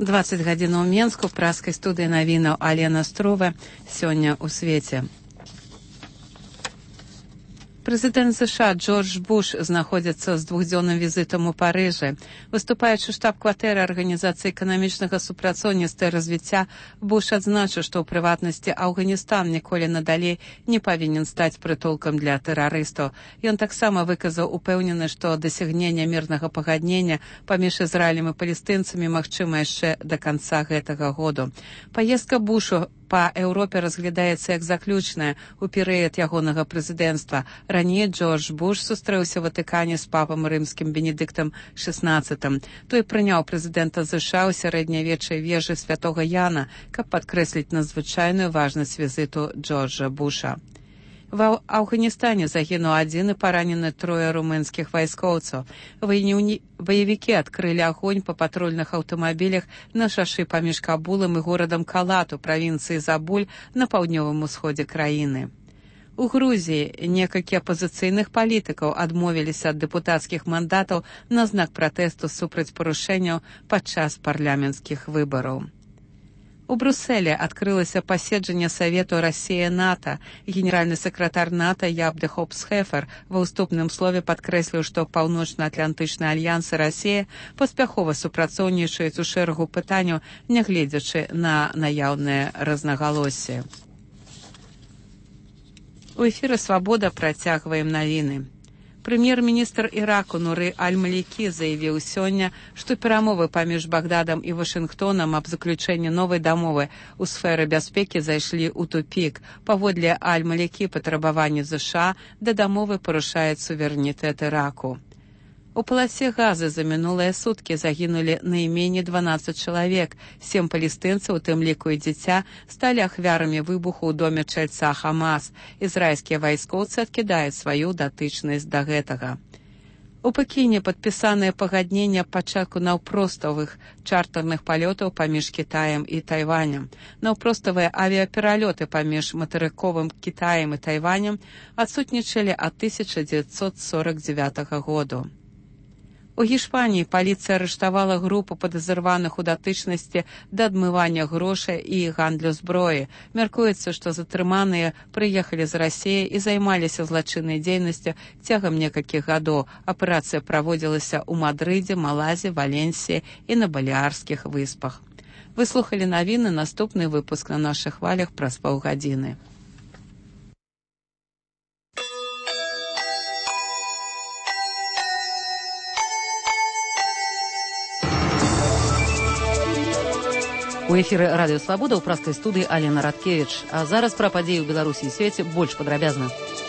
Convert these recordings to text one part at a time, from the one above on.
20 гадзін у Менску, праскай студыі навінаў Алена Строва. Сёння ў свеце. Прэзідэнт США Джордж Буш знаходзіцца з двухдзённым візітам у Парыжы. Выступаючы штаб-кватэры Арганізацыі эканамічнага супрацоўніцтва і развіцця, Буш адзначыў, што ў прыватнасці Афганістан ніколі надалей не павінен стаць прытулкам для тэрарыстаў. Ён таксама выказаў упэўненасць, што дасягнення мірнага пагаднення паміж Ізраілем і палестынцамі магчыма яшчэ да канца гэтага году. Паездка Бушу па Еўропе разглядаецца як заключная ў перыяд ягонага прэзідэнцтва. Раней Джордж Буш сустрэўся ў Ватыкане з папам рымскім Бенедыктам XVI. Той прыняў прэзідэнта США ў сярэднявечнай вежы святога Яна, каб падкрэсліць надзвычайную важнасць візіту Джорджа Буша. Ва Афганістане загінуў адзін і паранены 3 румынскіх вайскоўцаў. Баевікі адкрылі агонь па патрульных аўтамабілях на шашы паміж Кабулам і горадам Калат у правінцыі Забуль на паўднёвым усходзе краіны. У Грузіі некалькі апазіцыйных палітыкаў адмовіліся ад дэпутацкіх мандатаў на знак пратэсту супраць парушэнняў падчас парламенцкіх выбараў. У Брюсселе адкрылася паседжанне Савету Расія-НАТО. Генеральны сакратар НАТО Ябде Хопс-Хефер ва ўступным слове падкрэсліў, што Паўночна-Атлантычны альянс і Расія паспяхова супрацоўнічаюць у шэрагу пытанняў, нягледзячы на наяўныя рознагалоссі. У эфіры «Свабода» працягваем навіны. Прэм'ер-міністр Іраку Нуры Аль-Малікі заявіў сёння, што перамовы паміж Багдадам і Вашынгтонам аб заключэнні новай дамовы ў сферы бяспекі зайшлі ў тупік. Паводле Аль-Малікі патрабаванні США да дамовы парушаюць суверэнітэт Іраку. У паласе Газы за мінулыя суткі загінулі найменей 12 чалавек. 7 палестынцаў, у тым ліку і дзіця, сталі ахвярамі выбуху ў доме чальца Хамас. Ізраільскія вайскоўцы адкідаюць сваю датычнасць да гэтага. У Пекіне падпісанае пагадненне пачатку наўпроставых чартарных палётаў паміж Кітаем і Тайванем. Наўпроставыя авіапералёты паміж матэрыковым Кітаем і Тайванем адсутнічалі ад 1949 году. У Гішпаніі паліцыя арыштавала групу падазраваных у датычнасці да адмывання грошай і гандлю зброі. Мяркуецца, што затрыманыя прыехалі з Расіі і займаліся злачыннай дзейнасцю цягам некалькіх гадоў. Аперацыя праводзілася ў Мадрыдзе, Малайзі, Валенсіі і на Балеарскіх выспах. Вы слухалі навіны, наступны выпуск на нашых хвалях праз паўгадзіны. У эфіры радыё «Свабода» ў праскай студыі Алена Радкевіч. А зараз пра падзеі ў Беларусі і свеце больш падрабязна.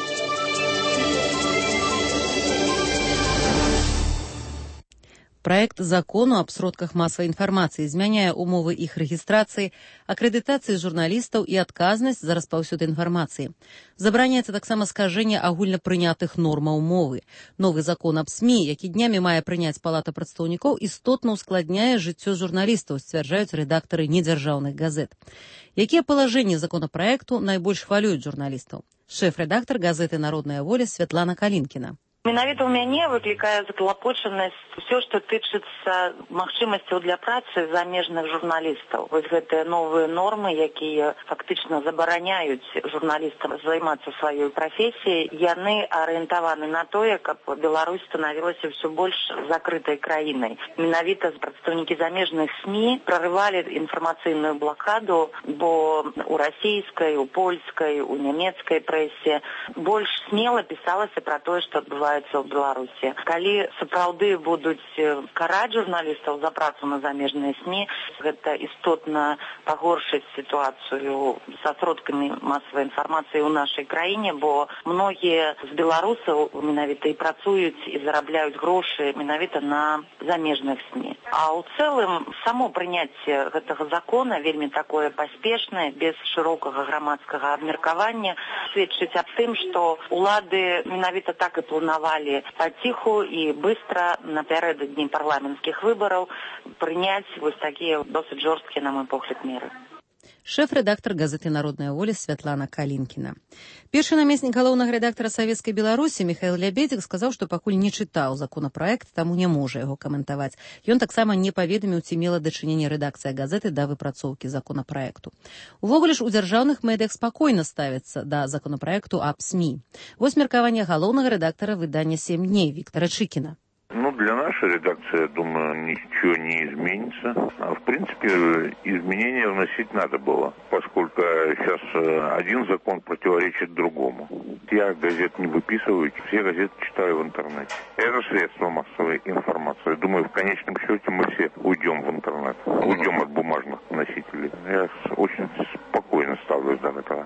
Проект закону аб сродках масавай інфармацыі змяняе умовы іх рэгістрацыі, акрэдытацыі журналістаў і адказнасць за распаўсюд інфармацыі. Забараняецца таксама скажэнне агульна прынятых нормаў мовы. Новы закон аб СМІ, які днямі мае прыняць Палата прадстаўнікоў, істотна ускладняе жыццё журналістаў, сцвярджаюць рэдактары недзяржаўных газет. Якія палажэнні законапраекту найбольш хвалююць журналістаў? Шэф-рэдактар газеты «Народная воля» Святлана Калінкіна. Менавіта ў мяне выклікае заклапочанасць усё, што тычыцца магчымасцяў для працы замежных журналістаў. Вось гэтыя новыя нормы, якія фактычна забараняюць журналістам займацца сваёй прафесіяй, яны арыентаваны на тое, каб Беларусь станавілася ўсё больш закрытай краінай. Менавіта прадстаўнікі замежных СМІ прарывалі інфармацыйную блакаду, бо у расійскай, у польскай, у нямецкай прэсе больш смела пісалася пра тое, што адбываецца ў Беларусі. Калі сапраўды будуць караць журналістаў за працу на замежныя СМІ, гэта істотна пагоршыць сітуацыю са сродкамі масавай інфармацыі ў нашай краіне, бо многія з беларусаў менавіта і працуюць і зарабляюць грошы менавіта на замежных СМІ. А ў цэлым само прыняцце гэтага закона вельмі такое паспешнае, без шырокага грамадскага абмеркавання, сведчыць аб тым, што улады менавіта так і планавалі паціху і быстра напярэдадні парламенцкіх выбараў прыняць вось такія досыць жорсткія, на мой погляд, меры. шэф-рэдактар газеты «Народная воля» Святлана Калінкіна. Першы намеснік галоўнага рэдактара Савецкай Беларусі Міхаіл Лябедзік сказаў, што пакуль не чытаў законапраект, таму не можа яго каментаваць. Ён таксама не паведаміў, ці мела дачыненне рэдакцыя газеты да выпрацоўкі законапраекту. Увогуле ж у дзяржаўных медыях спакойна ставяцца да законапраекту аб СМІ. Вось меркаванне галоўнага рэдактара выдання «7 дней» Виктора Чикина. Для нашей редакции, я думаю, ничего не изменится. В принципе, изменения вносить надо было, поскольку сейчас один закон противоречит другому. Я газет не выписываю, все газеты читаю в интернете. Это средство массовой информации. Думаю, в конечном счете мы все уйдем в интернет, уйдем от бумажных носителей. Я очень спокойно ставлюсь до этого.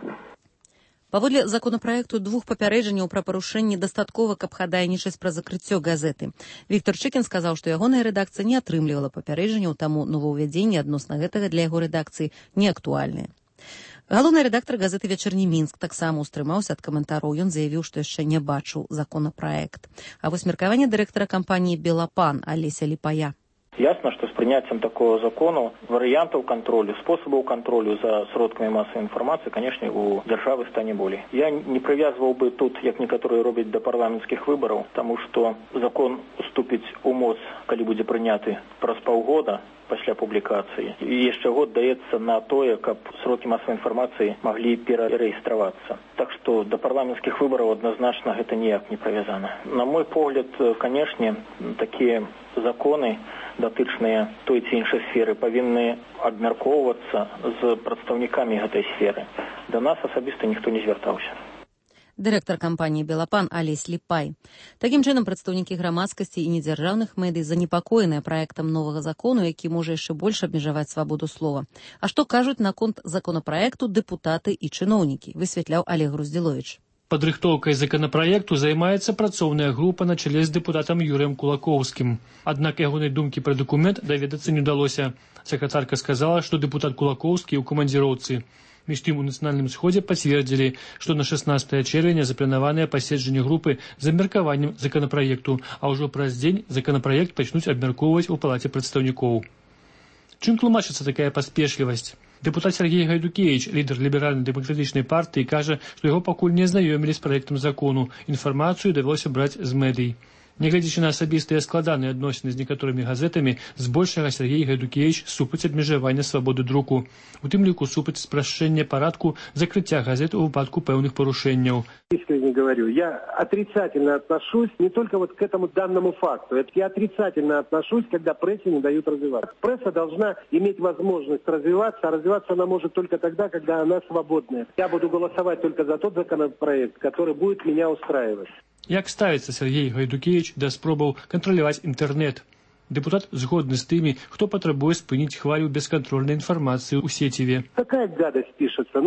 Паводле законапраекту 2 папярэджанняў пра парушэнні дастаткова, каб хадайнічаць пра закрыццё газеты. Віктор Чыкін сказаў, што ягоная рэдакцыя не атрымлівала папярэджанняў, таму новаўвядзенні адносна гэтага для яго рэдакцыі не актуальныя. Галоўны рэдактар газеты «Вечарні Мінск» таксама устрымаўся ад каментараў. Ён заявіў, што яшчэ не бачыў законапраект. А вось меркаванне дырэктара кампаніі «Белапан» Алеся Ліпая. Ясно, что с принятием такого закона вариантов контроля, способов контроля за сродками массовой информации, конечно, у державы стане болей. Я не привязывал бы тут, як некоторые робят, до парламентских выборов, потому что закон уступить у МОЗ, коли будет принятый праз паўгода пасля публікацыі. І яшчэ год даецца на тое, каб срокі массовой інфармацыі маглі перарэестравацца. Так што да парламенцкіх выбараў адназначна гэта ніяк не прывязана. На мой погляд, канешне, такія законы, датычныя той ці іншай сферы, павінны абмяркоўвацца з прадстаўнікамі гэтай сферы. Да нас асабіста ніхто не звяртаўся. Дырэктар кампаніі «Белапан» Алесь Ліпай. Такім чынам, прадстаўнікі грамадскасці і недзяржаўных медый занепакоеныя праектам новага закону, які можа яшчэ больш абмежаваць свабоду слова. А што кажуць наконт законапраекту дэпутаты і чыноўнікі, высвятляў Олег Груздзіловіч. Падрыхтоўкай законапраекту займаецца працоўная група на чале з дэпутатам Юрыем Кулакоўскім. Аднак ягонай думкі пра дакумент даведацца не ўдалося. Сакратарка сказала, што дэпутат Кулакоўскі ў камандзіроўцы. Між тым у нацыянальным сходзе пацвердзілі, што на 16 чэрвеня запланаванае паседжанне групы з абмеркаваннем законапраекту, а ўжо праз дзень законапраект пачнуць абмяркоўваць у палаце прадстаўнікоў. Чым тлумачыцца такая паспешлівасць? Депутат Сергей Гайдукевич, лидер либерально-демократичной партии, кажа, что его пакуль не ознайомили с проектом закону. Информацию довелось брать з медий. Нягледзячы на асабістыя складаныя адносіны з некаторымі газетамі, збольшага Сергей Гайдукевич супраць абмежавання свабоды друку. У тым ліку супраць спрашчэння парадку закрыцця газет у выпадку пэўных парушэнняў. Искренне говорю, я отрицательно отношусь не только вот к этому данному факту. Я отрицательно отношусь, когда прессе не дают развиваться. Пресса должна иметь возможность развиваться, а развиваться она может только тогда, когда она свободная. Я буду голосовать только за тот законопроект, который будет меня устраивать. Як ставіцца Сергей Гайдукевич да спробаў кантраляваць інтэрнэт? Депутат згодны з тымі, хто патрабуе спыніць хвалю бесконтрольной информации у сетеве. Такая гадость пишется.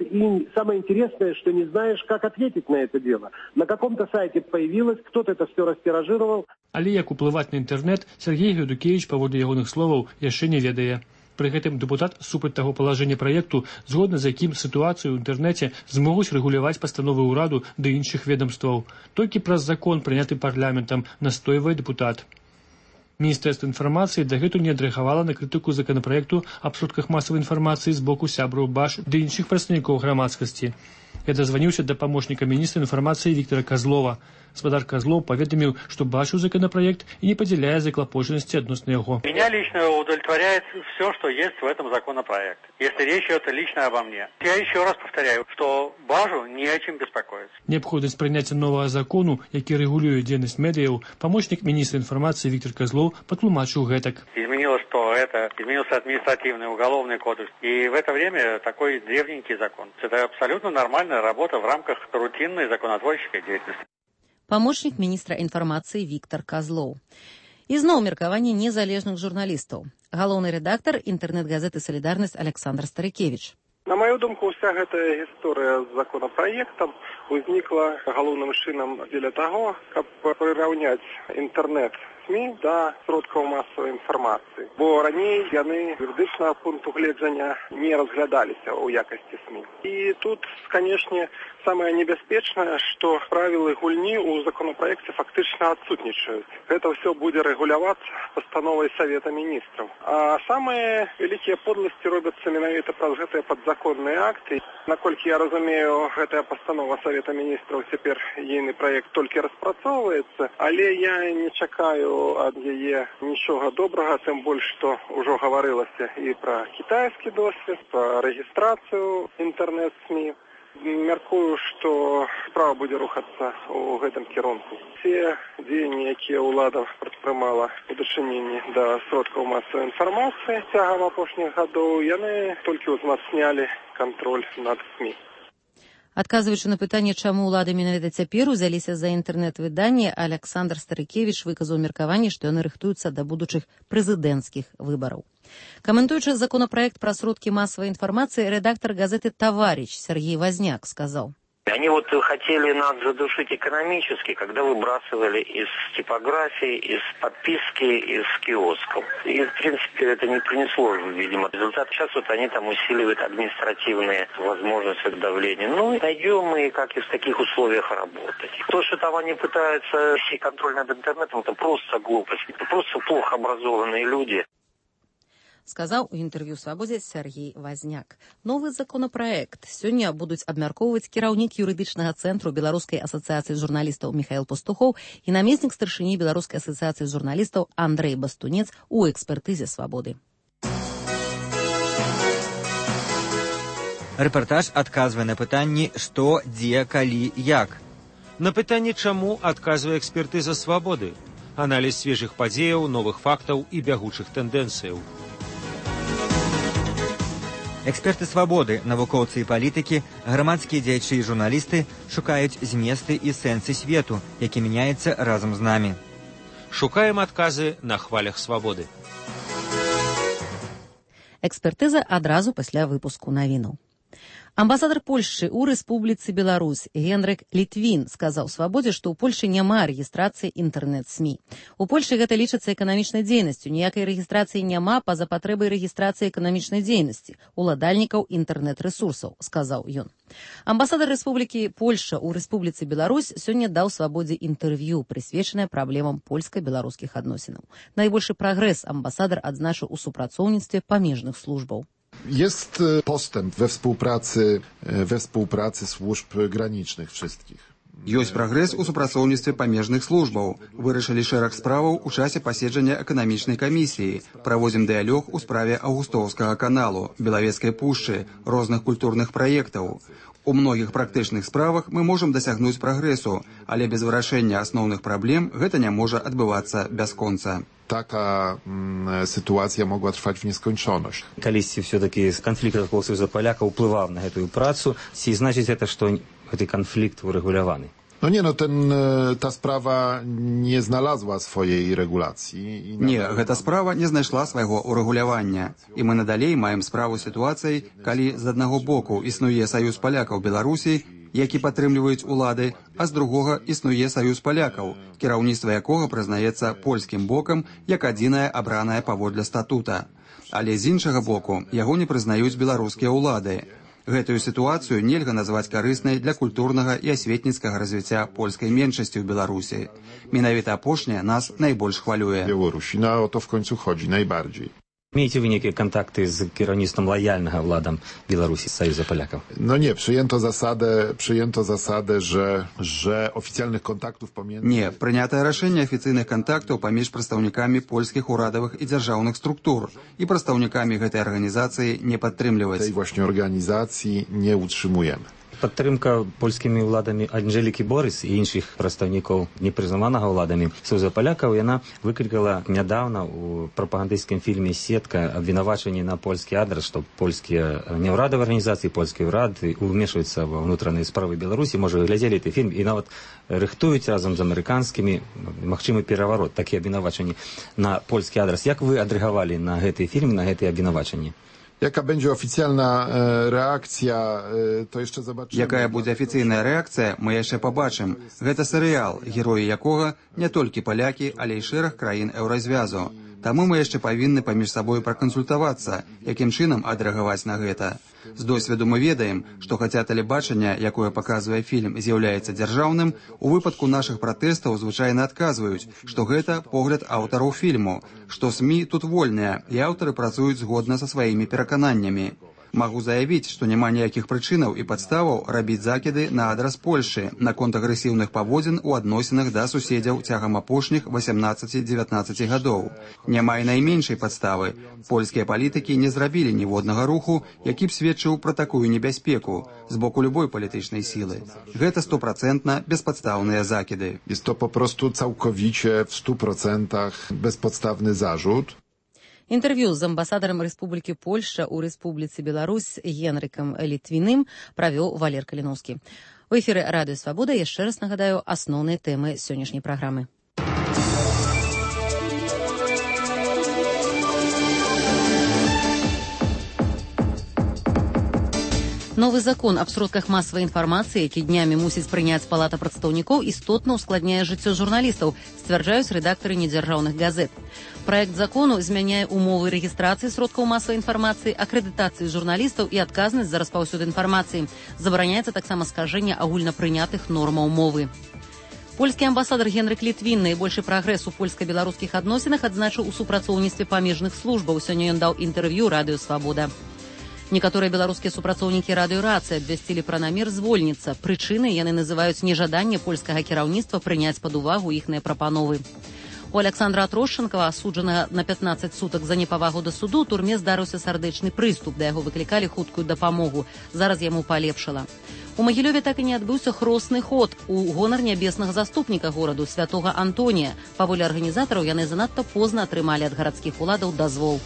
И самое интересное, что не знаешь, как ответить на это дело. На каком-то сайте появилось, кто-то это все растиражировал. Але як уплываць на інтэрнэт, Сергей Гайдукевич, паводле ягоных словаў, яшчэ не ведае. Пры гэтым дэпутат супраць таго палажэння праекту, згодна з якім сітуацыю ў інтэрнэце змогуць рэгуляваць пастановы ўраду ды іншых ведомстваў. Толькі праз закон, прыняты парламентам, настойвае дэпутат. Міністэрства інфармацыі дагэтуль не адрэагавала на крытыку законапраекту аб сродках масавай інфармацыі з боку сябраў БАШ ды іншых прадстаўнікоў грамадскасці. Я дазваніўся да памочніка міністра інфармацыі Віктора Козлова. Гаспадар Козлов поведомил, что бачил законопроект и не поделяя заклопоченности относно его. Меня лично удовлетворяет все, что есть в этом законопроекте, если речь идет лично обо мне. Я еще раз повторяю, что Бажу не о чем беспокоиться. Необходимость принятия нового закону, який регулює деятельность медиа, помощник министра информации Виктор Козлов потлумачил гэтак. Изменился административный уголовный кодекс. И в это время такой древненький закон. Это абсолютно нормальная работа в рамках рутинной законотворческой деятельности. Памочнік міністра інфармацыі Віктор Козлов. І зноў меркаванне незалежных журналістаў. Галоўны рэдактар інтэрнэт-газеты «Салідарнасць» Александр Старыкевич. На мою думку, вся гэтая гісторыя з законапраектам узнікла галоўным чынам дзеля таго, каб прыраўняць інтэрнэт СМІ да сродкаў масавай інфармацыі. Бо раней яны юрыдычнага пункту гледжання не разглядаліся ў якасці СМІ. І тут, канешне, самае небяспечнае, што правілы гульні ў законапраекце фактычна адсутнічаюць. Гэта ўсё будзе рэгулявацца пастановай Савета Міністраў. А самыя вялікія подласці робяцца менавіта праз гэтыя падзаконныя акты. Наколькі я разумею, гэтая пастанова Савета Міністраў цяпер ейны праект толькі распрацоўваецца, але я не чакаю ад яе нічога добрага, тым больш, што ўжо гаварылася і пра кітайскі досвед, пра рэгістрацыю інтэрнэт-СМІ. Мяркую, што справа будзе рухацца ў гэтым кірунку. Все дзеянні, якія ўлада прадпрымала у дачыненні да сродкаў масавай інфармацыі цягам апошніх гадоў, яны толькі ўзмацнялі кантроль над СМІ. Адказваючы на пытанне, чаму ўлады менавіта цяпер узяліся за інтэрнэт-выданне, Аляксандр Старыкевіч выказаў меркаванне, што яны рыхтуюцца да будучых прэзідэнцкіх выбараў. Каментуючы законопроект про сродки массовой информации, редактор газеты «Товарищ» Сергей Возняк сказал: Они хотели нас задушить экономически, когда выбрасывали из типографии, из подписки, из киосков. И, в принципе, это не принесло, видимо, результат. Сейчас они там усиливают административные возможности давления. Найдем мы, как и в таких условиях работать. То, что там они пытаются вести контроль над интернетом, это просто глупость. Это просто плохо образованные люди. Сказаў у інтэрв'ю «Свабодзе» Сергей Возняк. Новы законопроект сёння будуць абмяркоўваць кіраўнік юрыдычнага цэнтру Беларускай асацыяцыі журналістаў Михаил Пастухоў і намеснік старшыні Беларускай асацыяцыі журналістаў Андрэй Бастунец у экспертызе «Свабоды». Рэпартаж адказвае на пытанні «Што, дзе, калі, як?». На пытанне «Чаму?» адказвае экспертыза «Свабоды». Аналіз свежых падзеяў, новых фактаў і бягучых тэндэнцыяў. Эксперты «Свабоды», навукоўцы і палітыкі, грамадскія дзеячы і журналісты шукаюць зместы і сэнсы свету, які мяняецца разам з намі. Шукаем адказы на хвалях «Свабоды». Экспертыза адразу пасля выпуску навінаў. Амбасадар Польшчы ў Рэспубліцы Беларусь Генрык Літвін сказаў «Свабодзе», што ў Польшчы няма рэгістрацыі інтэрнэт-СМІ. У Польшчы гэта лічыцца эканамічнай дзейнасцю. Ніякай рэгістрацыі няма па-за патрэбай рэгістрацыі эканамічнай дзейнасці уладальнікаў інтэрнэт-рэсурсаў, сказаў ён. Амбасадар Рэспублікі Польшча ў Рэспубліцы Беларусь сёння даў «Свабодзе» інтэрв'ю, прысвечанае праблемам польска-беларускіх адносінаў. Найбольшы прагрэс амбасадар адзначыў у супрацоўніцтве памежных службаў. Jest postęp we współpracy służb granicznych wszystkich. Ёсць прагрэс у супрацоўніцтве памежных службаў. Вырашылі шэраг справаў у часе паседжання эканамічнай камісіі. Праводзім дыялог у справе Аўгустоўскага каналу, Белавецкай пушчы, розных культурных праектаў. У многіх практычных справах мы можам дасягнуць прагрэсу, але без вырашэння асноўных праблем гэта не можа адбывацца бясконца. Taka sytuacja mogła trwać w nieskończoność. Калісьці все-таки конфликт Союза полякаў уплываў на гэтую працу, ці значыць это, што гэты конфликт урэгуляваны? Ta sprawa nie znalazła swojej regulacji. Nie, гэта справа не знайшла свайго урэгулявання. І мы надалей маем справу з сітуацыяй, калі з аднаго боку існуе Саюз палякаў Беларусі, які падтрымліваюць улады, а з другога існуе Саюз палякаў, кіраўніцтва якога прызнаецца польскім бокам як адзінае абранае паводле статута. Але з іншага боку яго не прызнаюць беларускія ўлады. Гэтую сітуацыю нельга назваць карыснай для культурнага і асветніцкага развіцця польскай меншасці ў Беларусі. Менавіта апошняе нас найбольш хвалюе. Беларусі, o to w końcu chodzi najbardziej. Маеце вы некія контакты з кіраўніцтвам лаяльнага ўладам Беларусі, Союза полякаў? Nie, przyjęto zasadę, że oficjalnych kontaktów pomiędzy... Nie, прынятае рашэнне афіцыйных контактаў паміж прадстаўнікамі польскіх урадавых і дзяржаўных структур і прадстаўнікамі гэтай арганізацыі не падтрымліваць. Tej właśnie organizacji nie utrzymujemy. Падтрымка польскімі ўладамі Анжэлікі Борыс і іншых прадстаўнікоў непрызнаванага ўладамі Союза палякаў, яна выклікала нядаўна ў прапагандысцкім фільме «Сетка» абвінавачанні на польскі адрас, што польскія няўрадавыя арганізацыі, польскія ўрады ўмешваюцца ва ўнутраныя справы Беларусі. Можа, вы глядзелі гэты фільм і нават рыхтуюць разам з амерыканскімі магчымы пераварот, такія абвінавачанні на польскі адрас. Як вы адрэагавалі на гэты фільм, на гэтыя абвінавачанні? Jaka będzie oficjalna reakcja, to jeszcze zobaczymy. Якая будзе афіцыйная рэакцыя, мы яшчэ пабачым. Гэта серыял, героі якога не толькі палякі, але і шэраг краін еўразвязу. Таму мы яшчэ павінны паміж сабой пракансультавацца, якім чынам адрэагаваць на гэта. З досведу мы ведаем, што хаця тэлебачанне, якое паказвае фільм, з'яўляецца дзяржаўным, у выпадку нашых пратэстаў звычайна адказваюць, што гэта погляд аўтараў фільму, што СМІ тут вольныя, і аўтары працуюць згодна са сваімі перакананнямі. Магу заявіць, што няма ніякіх прычынаў і падставаў рабіць закіды на адрас Польшы наконт агрэсіўных паводзін у адносінах да суседзяў цягам апошніх 18-19 гадоў. Няма і найменшай падставы. Польскія палітыкі не зрабілі ніводнага руху, які б сведчыў пра такую небяспеку з боку любой палітычнай сілы. Гэта 100% безпадстаўныя закіды. Jest to po prostu całkowicie w 100% bezpodstawny zarzut. Інтэрв'ю з амбасадарам Рэспублікі Польшча ў Рэспубліцы Беларусь Генрыкам Літвіным правёў Валер Каліноўскі. У эфіры Радыё Свабода яшчэ раз нагадаю асноўныя тэмы сённяшняй праграмы. Новы закон аб сродках масавай інфармацыі, які днямі мусіць прыняць Палата прадстаўнікоў, істотна ускладняе жыццё журналістаў, сцвярджаюць рэдактары недзяржаўных газет. Праект закону змяняе умовы рэгістрацыі сродкаў масавай інфармацыі, акрэдытацыі журналістаў і адказнасць за распаўсюд інфармацыі. Забараняецца таксама скажэнне агульнапрынятых нормаў мовы. Польскі амбасадар Генрык Літвін найбольшы прагрэс у польска-беларускіх адносінах адзначыў у супрацоўніцтве памежных службаў. Сёння ён даў інтэрв'ю Радыё Свабода. Некаторыя беларускія супрацоўнікі радыёрацыі абвясцілі пра намер звольніцца. Прычынай яны называюць нежаданне польскага кіраўніцтва прыняць пад увагу іхныя прапановы. У Александра Трошченкова, асуджанага на 15 сутак за непавагу да суду, у турме здарыўся сардэчны прыступ, да яго выклікалі хуткую дапамогу. Зараз яму палепшала. У Магілёве так і не адбыўся хросны ход у гонар нябеснага заступніка гораду святога Антонія. Паводле арганізатараў, яны занадта позна атрымалі ад гарадскіх уладаў дазвол.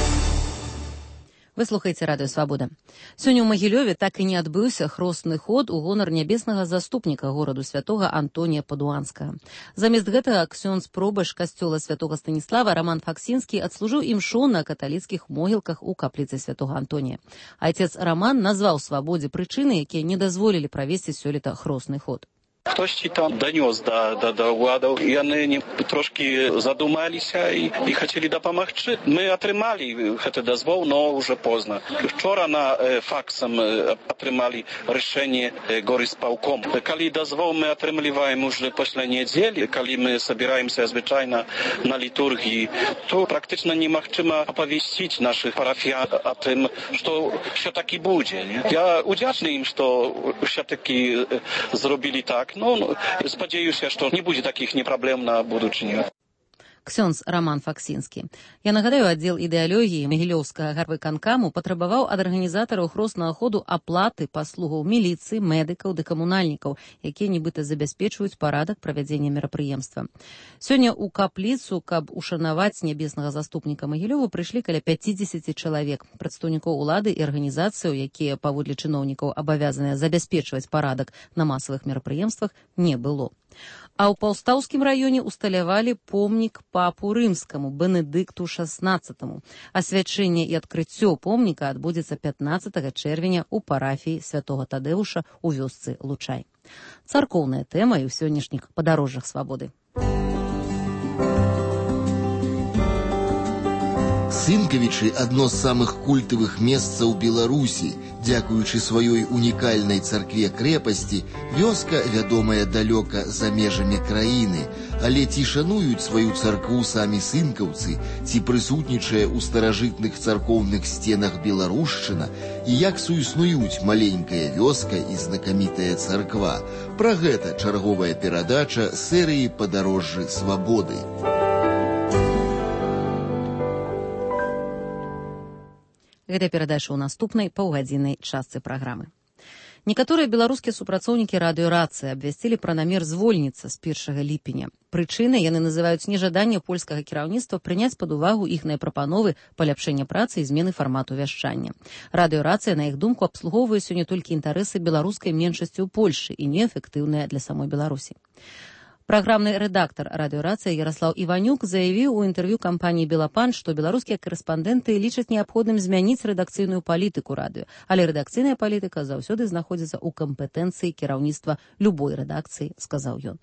Вы слухаеце Радыё Свабода. Сёння ў Магілёве так і не адбыўся хросны ход у гонар нябеснага заступніка гораду святога Антонія Падуанскага. Замест гэтага ксёндз пробаш касцёла святога Станіслава Роман Факсінскі адслужыў імшу на каталіцкіх могілках у капліцы святога Антонія. Айцец Роман назваў свабодзе прычыны, якія не дазволілі правесці сёлета хросны ход. Хтосьці там данёс да уладаў, і яны трошкі задумаліся і хацелі дапамагчы. Мы атрымалі гэты дазвол, но уже позна. Вчора на факсам атрымалі рашэнне горисполком. Калі дазвол мы атрымліваем уже пасля нядзелі, калі мы собираемся звычайна на літургіі, то практычна немагчыма апавесціць нашых парафіян о тым, што ўсё-таки будзе. Я удзячны ім, што ўсё-таки зробілі так. Ну, спадзяюся, што не будзе такіх непраблем на будучыню. Ксёндз Роман Факсінскі. Я нагадаю, аддзел ідэалогіі Магілёўскага гарвыканкаму патрабаваў ад арганізатараў хроснага ходу аплаты паслугаў міліцыі, медыкаў ды камунальнікаў, якія нібыта забяспечваюць парадак правядзення мерапрыемства. Сёння ў капліцу, каб ушанаваць нябеснага заступніка Магілёва, прыйшлі каля 50 чалавек. Прадстаўнікоў улады і арганізацыяў, якія паводле чыноўнікаў абавязаныя забяспечваць парадак на масавых мерапрыемствах, не было. А ў Паўстаўскім раёне усталявалі помнік папу рымскаму Бенедыкту XVI. Асвячэнне і адкрыццё помніка адбудзецца 15 чэрвеня ў парафіі святога Тадэуша ў вёсцы Лучай. Царкоўная тэма і ў сённяшніх падарожжах свабоды. Сынкавічы – адно з самых культавых месцаў Беларусі. Дзякуючы сваёй унікальнай царкве-крэпасці, вёска вядомая далёка за межамі краіны. Але ці шануюць сваю царкву самі сынкаўцы, ці прысутнічае ў старажытных царкоўных сценах беларушчына, і як суіснуюць маленькая вёска і знакамітая царква. Пра гэта чарговая перадача серыі «Падарожжы свабоды». Гэта перадача ў наступнай паўгадзіннай частцы праграмы. Некаторыя беларускія супрацоўнікі радыёрацыі абвясцілі пра намер звольніцца з 1 ліпеня. Прычынай яны называюць нежаданне польскага кіраўніцтва прыняць пад увагу іхныя прапановы паляпшэння працы і змены фармату вяшчання. Радыёрацыя, на іх думку, абслугоўвае сёння толькі інтарэсы беларускай меншасці ў Польшы і неэфектыўная для самой Беларусі. Праграмны рэдактар радыёрацыі Яраслаў Іванюк заявіў у інтэрв'ю кампаніі «Белапан», што беларускія карэспандэнты лічаць неабходным змяніць рэдакцыйную палітыку радыё, але рэдакцыйная палітыка заўсёды знаходзіцца ў кампетэнцыі кіраўніцтва любой рэдакцыі, сказаў ён.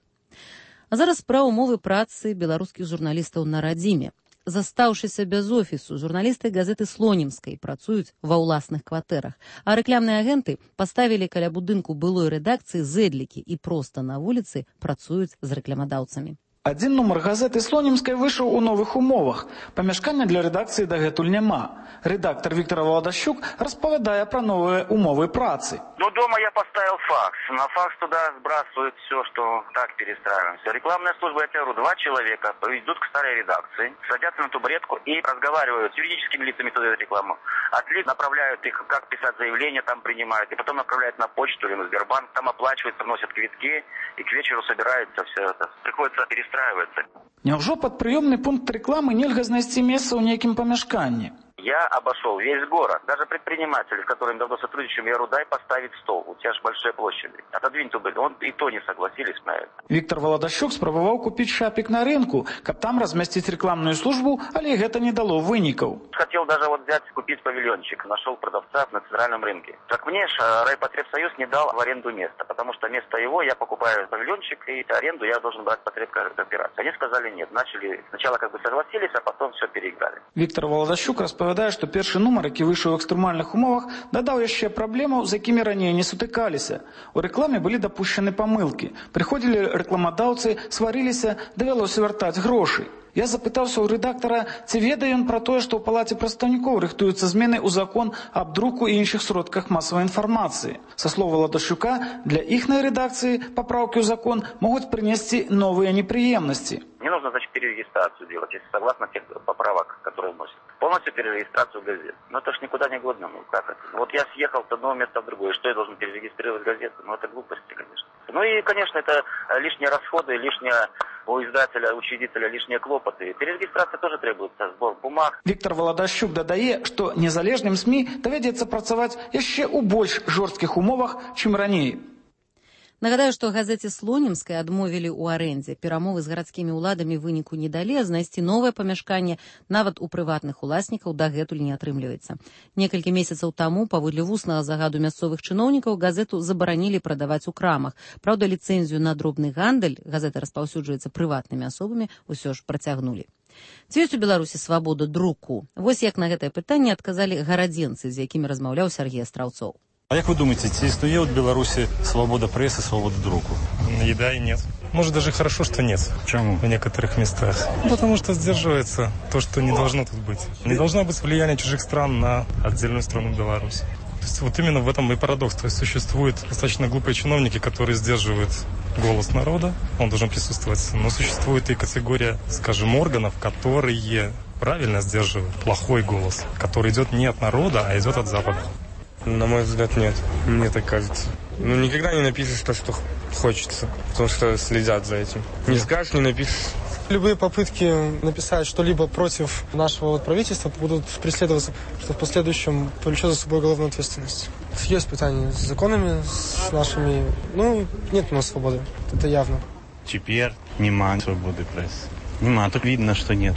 А зараз пра ўмовы працы беларускіх журналістаў на радзіме. Застаўшыся без офісу, журналісты газеты «Слонімскай» працуюць ва ўласных кватэрах, а рэкламныя агенты паставілі каля будынку былой рэдакцыі зэдлікі і проста на вуліцы працуюць з рэкламадаўцамі. Адзін нумар газеты «Слонімскай» выйшаў у новых умовах. Памяшкання для рэдакцыі дагэтуль няма. Рэдактор Виктор Володощук распавядае пра новыя умовы працы. Дома я поставил факс. На факс туда сбрасывают все, что так перестраиваемся. Рекламная служба, я тебе говорю, 2 человека идут к старой редакции, садятся на табуретку и разговаривают с юридическими лицами туда рекламу. От лиц направляют их, как писать заявление, там принимают, и потом направляют на почту или на Сбербанк, там оплачивают, приносят квитки, и к вечеру собирается все это. Приходится перестраиваться. Няўжо пад прыёмны пункт рекламы нельга знайсці месца ў нейкім памяшканні? Я обошел весь город. Даже предприниматели, с которыми давно сотрудничаем, я говорю, дай поставить стол. У тебя же большая площадь. Отодвинь туда. Он и то не согласились на это. Виктор Володощук спрабаваў купіць шапік на рынку, каб там размясціць рекламную службу, але гэта не дало вынікаў. Хотел даже взять, купить павильончик. Нашел продавца на центральном рынке. Так мне райпотребсоюз не дал в аренду место, потому что вместо его я покупаю павильончик, и аренду я должен брать потребкооперацию. Они сказали нет. Начали сначала как бы согласились, а потом все переиграли. Виктор Володощук распавядае, што першы нумар, які выйшаў у экстрэмальных умовах, дадаў яшчэ праблемаў, з якімі раней не сутыкаліся. У рэкламе былі дапушчаны памылкі. Прыходзілі рэкламадаўцы, сварыліся, давялося вяртаць грошы. Я запытаўся ў рэдактара, ці ведае ён пра тое, што ў палаце прадстаўнікоў рыхтуюцца змены ў закон аб друку і іншых сродках масавай інфармацыі. Са слоў Володощука, для іхнай рэдакцыі папраўкі ў закон могуць прынесці новыя непрыемнасці. Не нужно, значит, перерегистрацию делать, если согласно тех поправок, которые вносят. Полностью перерегистрацию газет. Но это ж никуда не годно. Ну, как это? Вот я съехал с одного места в другое. Что я должен перерегистрировать газеты? Ну, это глупости, конечно. Ну и, конечно, это лишние расходы, лишние у издателя, учредителя лишние клопоты. Перерегистрация тоже требуется, сбор бумаг. Виктор Володощук дадае, што незалежным СМІ давядзецца працаваць яшчэ ў больш жорсткіх умовах, чым раней. Нагадаю, што газеце «Слонімскай» адмовілі ў арэндзе. Перамовы з гарадскімі ўладамі выніку не далі, а знайсці новае памяшканне нават у прыватных уласнікаў дагэтуль не атрымліваецца. Некалькі месяцаў таму, паводле вуснага загаду мясцовых чыноўнікаў, газету забаранілі прадаваць у крамах. Праўда, ліцэнзію на дробны гандаль, газета распаўсюджваецца прыватнымі асобамі, усё ж працягнулі. Ці ёсць у Беларусі свабода друку? Вось як на гэтае пытанне адказалі гарадзенцы, з якімі размаўляў Сергей Астраўцоў. А як вы думаете, ці існуе в Беларуси свобода прессы, свобода друку? И да, и нет. Может, даже хорошо, что нет. Почему? В некоторых местах. Потому что сдерживается то, что не должно тут быть. Не должно быть влияния чужих стран на отдельную страну Беларусь. То есть вот именно в этом и парадокс. То есть существуют достаточно глупые чиновники, которые сдерживают голос народа. Он должен присутствовать. Но существует и категория, скажем, органов, которые правильно сдерживают плохой голос, который идет не от народа, а идет от Запада. На мой взгляд, нет. Мне так кажется. Ну, никогда не напишешь то, что хочется, потому что следят за этим. Не скажешь, не напишешь. Любые попытки написать что-либо против нашего правительства будут преследоваться, что в последующем повлечет за собой уголовную ответственность. Есть питание с законами, с нашими... Ну, нет у нас свободы. Это явно. Теперь нема свободы прессы. Нема, тут видно, что нет.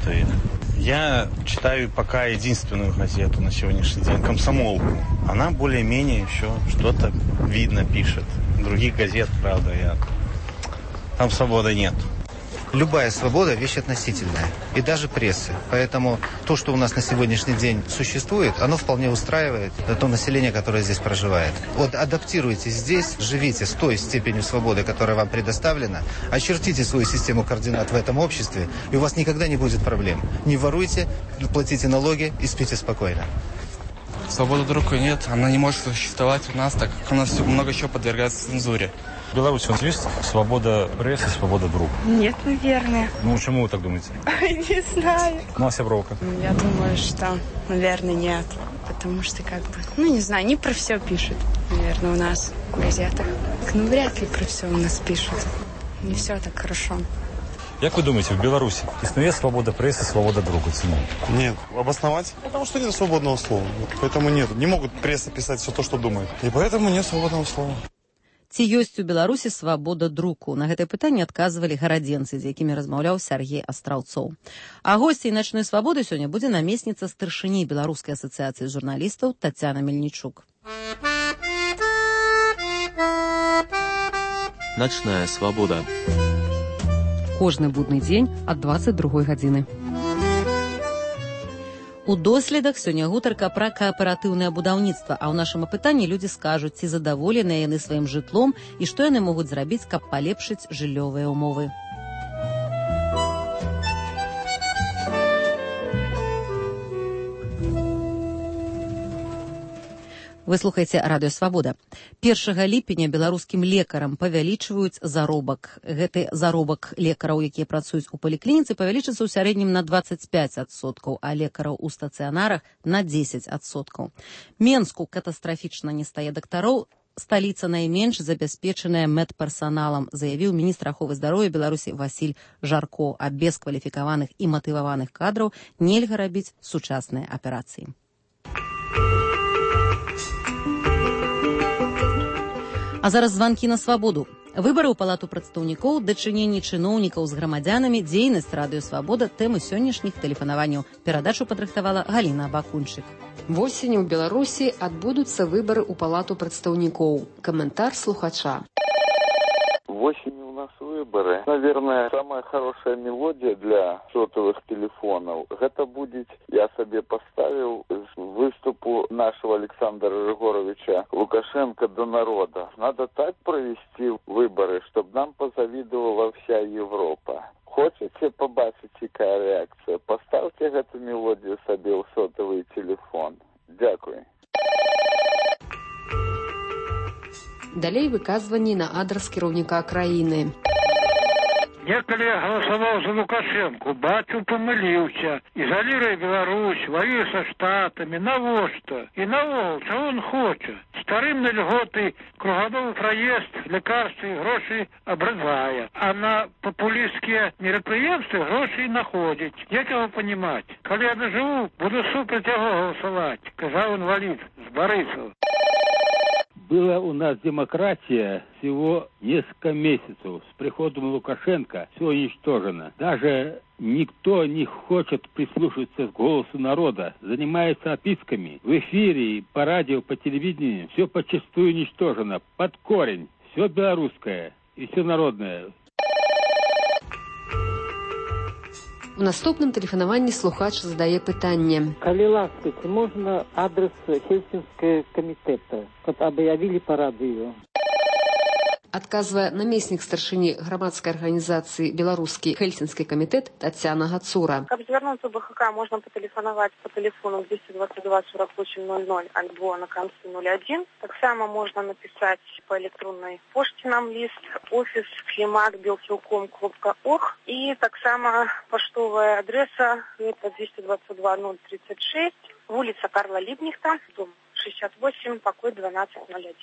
Я читаю пока единственную газету на сегодняшний день, «Комсомолку». Она более-менее еще что-то видно пишет. Других газет, правда, там свободы нет. Любая свобода – вещь относительная, и даже прессы. Поэтому то, что у нас на сегодняшний день существует, оно вполне устраивает то население, которое здесь проживает. Вот адаптируйтесь здесь, живите с той степенью свободы, которая вам предоставлена, очертите свою систему координат в этом обществе, и у вас никогда не будет проблем. Не воруйте, платите налоги и спите спокойно. Свободы друга нет, она не может существовать у нас, так как у нас много чего подвергается цензуре. В Беларуси у нас есть свобода прессы, свобода друга? Нет, наверное. Ну, почему вы так думаете? Не знаю. Ну, а Сябровка? Я думаю, что, наверное, нет. Потому что, как бы, не знаю, не про все пишут, наверное, у нас в газетах. Ну, вряд ли про все у нас пишут. Не все так хорошо. Як вы думаете, в Беларуси існує свобода прессы, свобода друга? Нет. Обосновать? Потому что нет свободного слова. Поэтому нет. Не могут пресса писать все то, что думают. И поэтому нет свободного слова. Ці ёсць у Беларусі свабода друку? На гэтае пытанне адказвалі гарадзенцы, з якімі размаўляў Сяргей Астраўцоў. А госцей начной свабоды сёння будзе намесніца старшыні Беларускай асацыяцыі журналістаў Тацяна Мельнічук. Начная свабода. Кожны будны дзень ад 22 гадзіны. У доследах сёння гутарка пра кааператыўнае будаўніцтва, а ў нашым апытанні людзі скажуць, ці задаволеныя яны сваім жытлом і што яны могуць зрабіць, каб палепшыць жыллёвыя ўмовы. Вы слухаеце радыё «Свабода». 1 ліпеня беларускім лекарам павялічваюць заробак. Гэты заробак лекараў, якія працуюць у паліклініцы, павялічыцца ў сярэднім на 25%, а лекараў у стацыянарах на 10%. Менску катастрафічна не стае дактароў, сталіца найменш забяспечаная медперсаналам, заявіў міністр аховы здароўя Беларусі Васіль Жарко. А без кваліфікаваных і матываваных кадраў нельга рабіць сучасныя аперацыі. А зараз званкі на свабоду. Выбары ў палату прадстаўнікоў, дачыненні чыноўнікаў з грамадзянамі, дзейнасць радыё «Свабода», тэмы сённяшніх тэлефанаванняў. Перадачу падрыхтавала Галіна Абакунчык. Восенню ў Беларусі адбудуцца выбары ў палату прадстаўнікоў. Каментар слухача. Осенью у нас выборы. Наверное, самая хорошая мелодия для сотовых телефонов. Это будет, я себе поставил, выступу нашего Александра Григоровича Лукашенко до народа. Надо так провести выборы, чтобы нам позавидовала вся Европа. Хочете побачить, какая реакция? Поставьте эту мелодию себе в сотовый телефон. Дякую. Далей выказванні на адрас кіраўніка краіны. Я, калі галасаваў за Лукашенко, бачу, памыліўся. Ізаліруе Беларусь, воюе са штатамі. Навошта? І наогул, чаго он хоча? Старым на льготы, кругадовы праезд, лекарствы і грошы абрывае. А на папулістскія мерапрыемствы грошы находзіць. Як яго панімаць? Калі я дажыву, буду супраць яго галасаваць, казаў інвалід з Барысава. Была у нас демократия всего несколько месяцев. С приходом Лукашенко все уничтожено. Даже никто не хочет прислушиваться к голосу народа. Занимается описками. В эфире, по радио, по телевидению все подчастую уничтожено. Под корень. Все белорусское и все народное. У наступным тэлефанаванні слухач задае пытанне. Калі ласка, ці можна адрес Хельсінскага камітэта, каб аб'явілі па радыё? Адказвае намеснік старшыні грамадскай арганізацыі «Беларускі Хельсінскі камітэт» Тацяна Гацура. Каб звярнуцца ў БХК, можна патэлефанаваць па тэлефону 222 4800 альбо на канцы 01. Таксама можна напісаць па электроннай пошце нам ліст office@belfilcom.org і таксама паштовая адрэса это 222 036, вуліца Карла Лібнехта, дом 68, пакой 1201.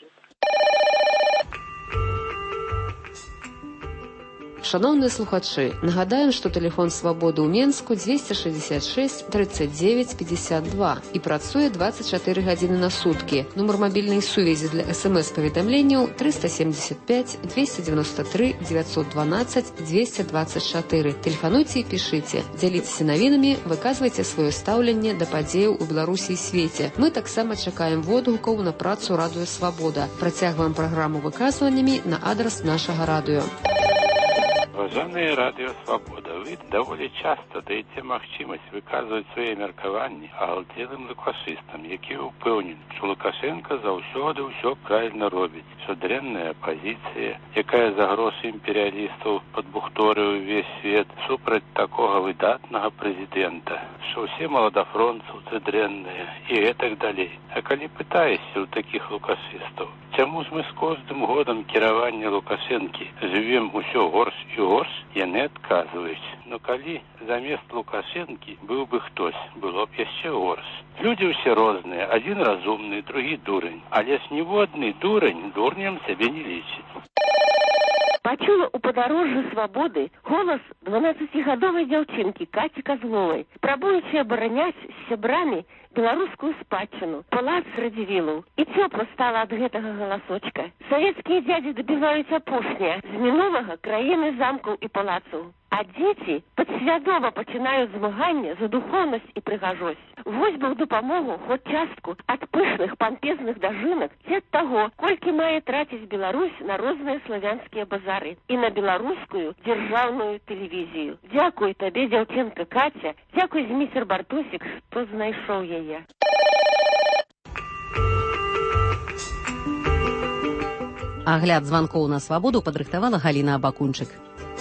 Шановныя слухачы, нагадаем, што тэлефон свабоды ў Менску 266 39 52 і працуе 24 гадзіны на суткі. Нумар мабільнай сувязі для СМС-паведамленняў 375 293 912 224. Тэлефануйце і пішыце. Дзяліцеся навінамі, выказвайце сваё стаўленне да падзеяў у Беларусі і свеце. Мы таксама чакаем водгукаў на працу радыё «Свабода». Працягваем праграму выказваннямі на адрас нашага радыё. Уважаемые радио «Свобода», вы довольно часто даете магчимость выказывать свои меркаванні агалдзелым лукашыстам, якія ўпэўнены, што Лукашенко заўсёды ўсё правильно робіць, што дрэнная апозіцыя, якая за грошы імперыялістаў падбухторыў увесь свет супраць такога выдатнага прэзідэнта, што ўсе маладафронцаўцы дрэнныя і гэтак далей. А калі пытаешся ў такіх лукашыстаў, чаму ж мы з кожным годам кіравання Лукашэнкі жывем усё горш і горш, яны адказваюць. Но калі замест Лукашэнкі быў бы хтось, было б яшчэ горш. Людзі ўсе розныя, адзін разумны, другі дурань. Але ж ніводны дурань дурнем сябе не лічыць. Пачула ў падарожжы свабоды голас 12-гадовай дзяўчынкі Каці Казловай, спрабуючы абараняць з сябрамі беларускую спадчыну, палац Радзівілаў. І цёпла стала ад гэтага галасочка. Савецкія дзядзі дабіваюць апошняе з мінулага краіны замкаў і палацаў. А дзеці падсвядома пачынаюць змаганне за духоўнасць і прыгажосць. Вось бы ў дапамогу хоць частку ад пышных пампезных дажынак ці ад таго, колькі мае траціць Беларусь на розныя славянскія базары і на беларускую дзяржаўную тэлевізію. Дзякуй табе, дзяўчынка Каця, дзякуй зміцер Бартосік, што знайшоў яе. Агляд званкоў на свабоду падрыхтавала Галіна Абакунчык.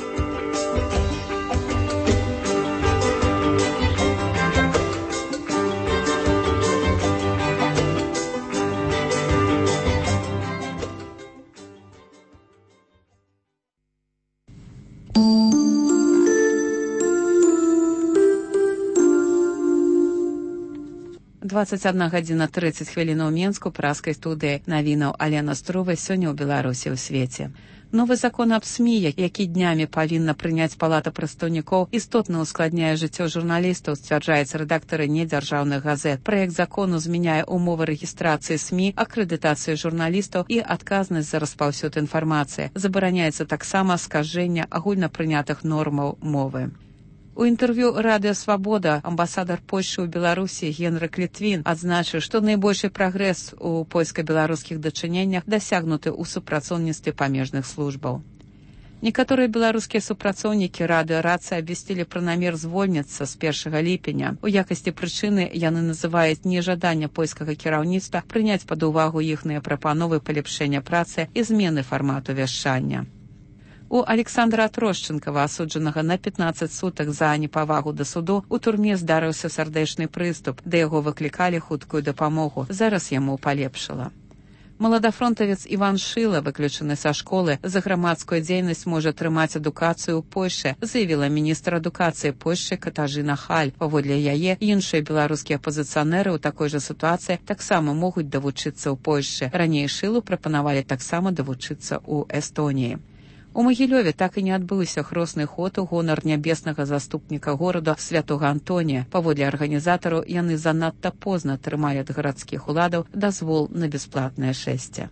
«21 гадзіна 30 хвілін у Менску», праскай студыі навінаў Алена Струвай сёння ў Беларусі ў свеце. Новы закон аб СМІ, які днямі павінна прыняць Палата прадстаўнікоў, істотна ускладняе жыццё журналістаў, сцвярджаецца рэдактары недзяржаўных газет. Праект закону змяняе умовы рэгістрацыі СМІ, акрэдытацыі журналістаў і адказнасць за распаўсюд інфармацыі. Забараняецца таксама скажэнне агульнапрынятых нормаў мовы. У інтэрв'ю «Радыё Свабода» амбасадар Польшы ў Беларусі Генрык Літвін адзначыў, што найбольшы прагрэс у польска-беларускіх дачыненнях дасягнуты ў супрацоўніцтве памежных службаў. Некаторыя беларускія супрацоўнікі радыёрацыі абвясцілі пра намер звольніцца з 1 ліпеня. У якасці прычыны яны называюць нежаданне польскага кіраўніцтва прыняць пад увагу іхныя прапановы паляпшэння працы і змены фармату вяшчання. У Александра Трошченкова, асуджанага на 15 сутак за непавагу да суду, у турме здарыўся сардэчны прыступ, да яго выклікалі хуткую дапамогу. Зараз яму палепшала. Маладафронтавец Іван Шыла, выключаны са школы, за грамадскую дзейнасць можа атрымаць адукацыю ў Польшчы, заявіла міністр адукацыі Польшчы Катажына Халь. Паводле яе, іншыя беларускія апазіцыянеры ў такой жа сітуацыі таксама могуць давучыцца ў Польшчы. Раней Шылу прапанавалі таксама давучыцца ў Эстоніі. У Магілёве так і не адбыўся хросны ход у гонар нябеснага заступніка горада святога Антонія. Паводле арганізатараў, яны занадта позна атрымалі ад гарадскіх уладаў дазвол на бясплатнае шэсце.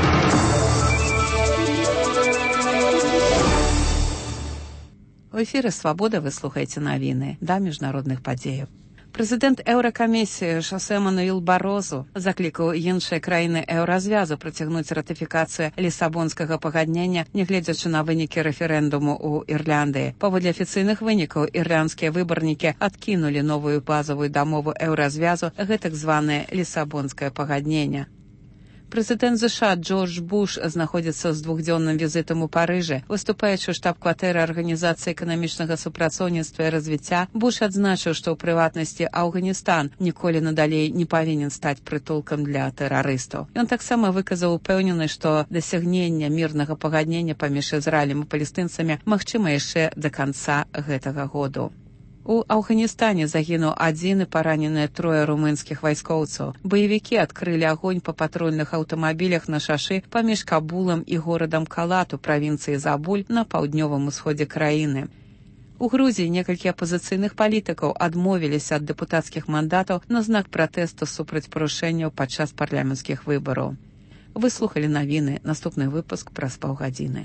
У эфіры «Свабода» вы слухаеце навіны да міжнародных падзеяў. Прэзідэнт Еўракамісіі Жосе Мануэл Барозу заклікаў іншыя краіны еўразвязу працягнуць ратыфікацыю Лісабонскага пагаднення, нягледзячы на вынікі рэферэндуму ў Ірландыі. Паводле афіцыйных вынікаў, ірландскія выбарнікі адкінулі новую базавую дамову еўразвязу, гэтак званае Лісабонскае пагаднення. Прэзідэнт США Джордж Буш знаходзіцца з двухдзённым візітам у Парыжы. Выступаючы ў штаб-кватэры Арганізацыі эканамічнага супрацоўніцтва і развіцця, Буш адзначыў, што ў прыватнасці Афганістан ніколі надалей не павінен стаць прытулкам для тэрарыстаў. Ён таксама выказаў упэўненасць, што дасягнення мірнага пагаднення паміж Ізраілем і палестынцамі магчыма яшчэ да канца гэтага году. У Афганістане загінуў 1 і параненыя 3 румынскіх вайскоўцаў. Баевікі адкрылі агонь па патрульных аўтамабілях на шашы паміж Кабулам і горадам Калат у правінцыі Забуль на паўднёвым усходзе краіны. У Грузіі некалькі апазіцыйных палітыкаў адмовіліся ад дэпутацкіх мандатаў на знак пратэсту супраць парушэнняў падчас парламенцкіх выбараў. Вы слухалі навіны, наступны выпуск праз паўгадзіны.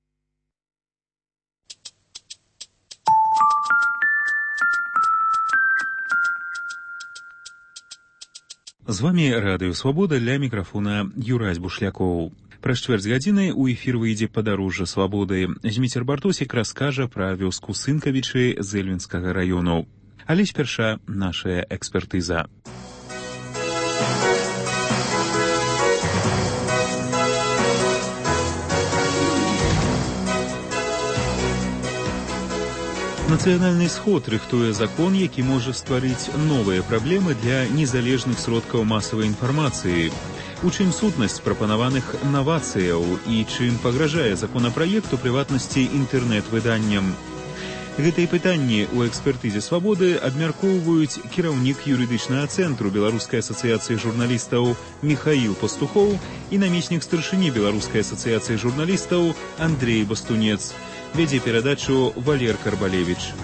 З вами Радыё Свабода, ля мікрафона Юрась Бушлякоў. Праз чвэрць гадзіны ў эфір выйдзе падарожжа свабоды. Зміцер Бартосік раскажа пра вёску Сынкавічы з Эльвінскага раёну. Але спярша нашая экспертыза. Нацыянальны сход рыхтуе закон, які можа стварыць новыя праблемы для незалежных сродкаў масавай інфармацыі. У чым сутнасць прапанаваных навацыяў і чым пагражае законапраект у прыватнасці інтэрнэт-выданням. Гэтыя пытанні ў экспертызе «Свабоды» абмяркоўваюць кіраўнік юрыдычнага цэнтру Беларускай асацыяцыі журналістаў Михаил Пастухоў і намеснік старшыні Беларускай асацыяцыі журналістаў Андрей Бастунец. Вядзе перадачу Валер Карбалевич.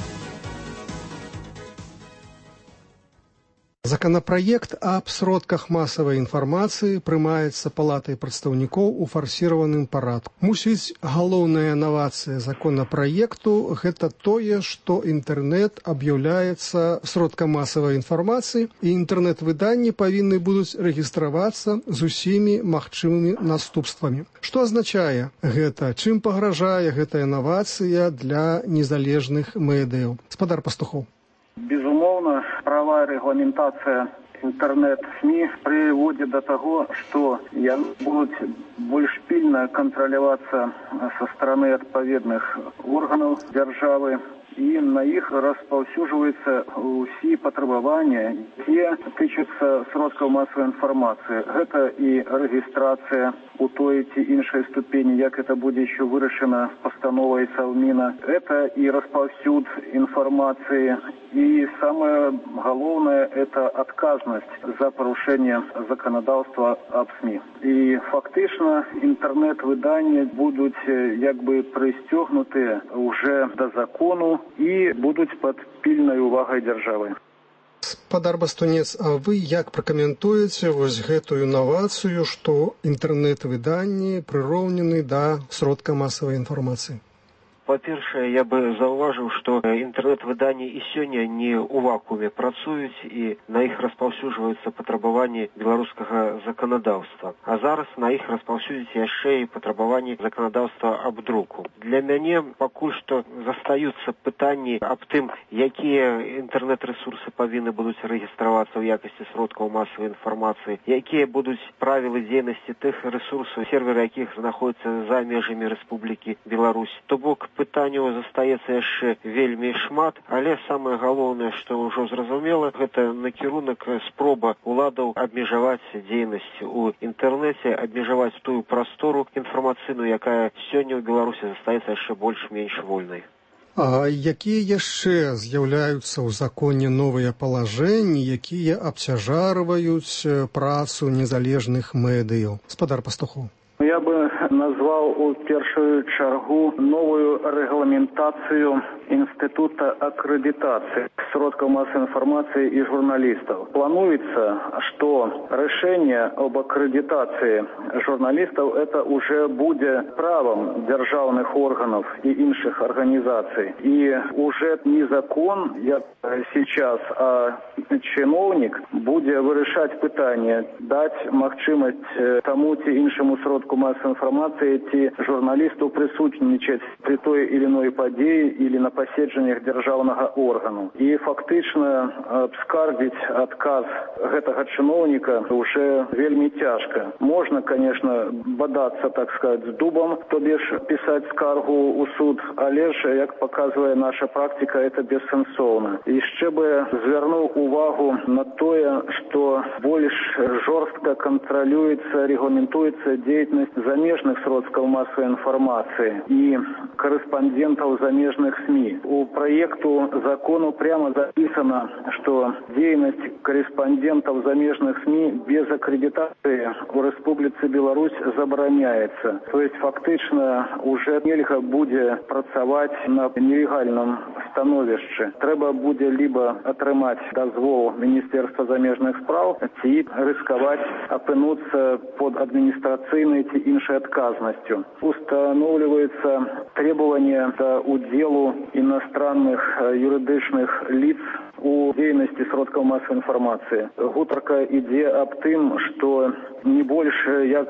Законопроект об сродках массовой информации прымаецца палатай прадстаўнікоў у фарсіраваным парадку. Мусіць, галоўная новация законопроекту – гэта тое, што інтэрнэт аб'яўляецца сродкам массовой информации, і інтэрнэт-выданні павінны будуць рэгістравацца з усімі магчымымі наступствамі. Што азначае гэта? Чым пагражае гэтая новацыя для незалежных медыяў? Гаспадар Пастухоў. Безумоўна, правая рэгламентацыя інтэрнэт-СМІ прыводзіць да таго, што яны будуць больш пільна кантралявацца са стороны адпаведных органаў дзяржавы, і на іх распаўсюджваюцца ўсе патрабаванні, якія тычацца сродкаў масавай інфармацыі. Гэта і рэгістрацыя у той ці іншай ступені, як это будзе еще вырашана пастановай Совміна. Это і распаўсюд інфармацыі, і самое галоўнае – это адказнасць за парушэнне заканадаўства аб СМІ. І фактычна інтэрнэт-выданні будуць як бы прыстёгнутыя уже да закону і будуць пад пільнай увагай дзяржавы. Гаспадар Бастунец, а вы як пракаментуеце вось гэтую новацыю, што інтэрнэт-выданні прыроўнены да сродка масавай інфармацыі? Па-першае, я бы заўважыў, што інтэрнэт-выданні і сёння не ў вакууме працуюць, і на іх распаўсюджваюцца патрабаванні беларускага заканадаўства. А зараз на іх распаўсюдзяць яшчэ і патрабаванні заканадаўства аб друку. Для мяне пакуль што застаюцца пытанні аб тым, якія інтэрнэт-рэсурсы павінны будуць рэгістравацца ў якасці сродкаў масавай інфармацыі, якія будуць правілы дзейнасці тых рэсурсаў, серверы якіх знаходзяцца за межамі Рэспублікі Беларусь. То бок, пытанняў застаецца яшчэ вельмі шмат, але самае галоўнае, што ўжо зразумела, гэта накірунак спроба уладаў абмежаваць дзейнасць у інтэрнэце, абмежаваць тую прастору інфармацыйную, якая сёння ў Беларусі застаецца яшчэ больш-менш вольнай. А якія яшчэ з'яўляюцца ў законе новыя палажэнні, якія абцяжарваюць працу незалежных медыяў? Гаспадар Пастухоў. Я бы назваў у першую чаргу новую рэгламентацыю Інстытута акрэдытацыі сродкаў масавай інфармацыі і журналістаў. Плануецца, што рашэнне об акрэдытацыі журналістаў это уже будзе правом дзяржаўных органов і іншых арганізацый. І уже не закон, як сейчас, а чиновник будзе вырашаць пытанне, даць магчымасць таму ці іншаму сродку масавай інфармацыі ці журналісту прысутнічаць при той или иной падзеі или на паседжаннях дзяржаўнага органу. І фактычна абскардзіць адказ гэтага чыноўніка уже вельмі цяжка. Можна, конечно, бадацца, так сказать, з дубам, то бишь пісаць скаргу ў суд, але ж, як показвае наша практика, это бессэнсоўна. Яшчэ бы звярнуў увагу на тое, што больш жорстка кантралюецца, рэгламентуецца дзейнасць замежных сродкаў масавай інфармацыі і корэспандентаў замежных СМІ. У проекту закону прямо записано, что дзейнасць корэспандентаў замежных СМІ без аккредитации у Республіцы Беларусь забараняется. То есть фактично уже нельга будзе працаваць на нелегальном становішчы. Трэба будзе либо атрымаць дазвол Министерства замежных спраў, ці рыскаваць апынуцца под администрацыйнай ці іншай адказнасцю. Устанавливается требование за уделу иностранных юридичных лиц у дзейнасці сродкаў масавай інфармацыі. Гутарка ідзе аб тым, што не больш як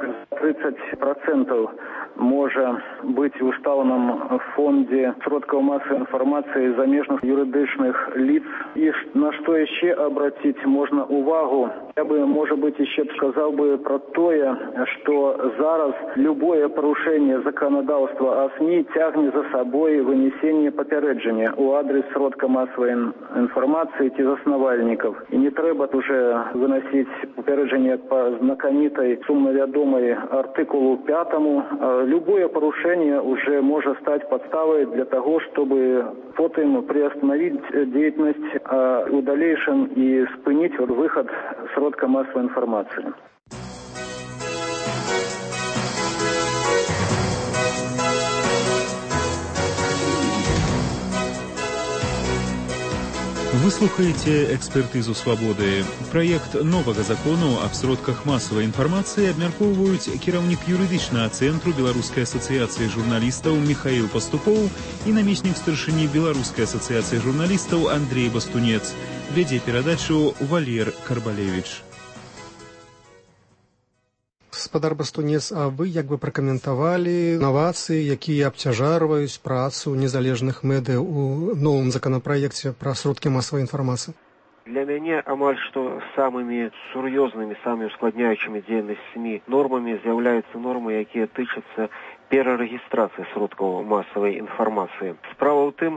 30% можа быць у устаўным фонде сродкаў масавай інфармацыі замежных юридичных лиц. І на што яшчэ абраціць можна увагу? Я бы, может быть, еще сказал бы про тое, что зараз любое порушение законодавства о СМИ тягнет за собой вынесение папярэджання у адрес сродка массовой информации ці заснавальников. И не трэба уже выносить папярэджання по знакомитой, сумно вядомой артикулу 5 любое порушение уже может стать подставой для того, чтобы потом приостановить деятельность, а в дальнейшем и спынить выход сродка массовой информации. Вы слухаеце экспертызу свабоды. Праект новага закону аб сродках масавай інфармацыі абмяркоўваюць кіраўнік юрыдычнага цэнтру Беларускай асацыяцыі журналістаў Михаил Пастухоў і намеснік старшыні Беларускай асацыяцыі журналістаў Андрей Бастунец. Вядзе перадачу Валер Карбалевич. Гаспадар Бастунец, а вы як бы пракаментавалі новацыі, якія абцяжарваюць працу незалежных медыяў у новым законапраекце пра сродкі масавай інфармацыі? Для мяне амаль што самымі сур'ёзнымі, самымі ускладняючымі дзейнасць СМІ нормамі з'яўляюцца нормы, якія тычацца перарэгістрацыі сродкаў масавай інфармацыі. Справа ў тым,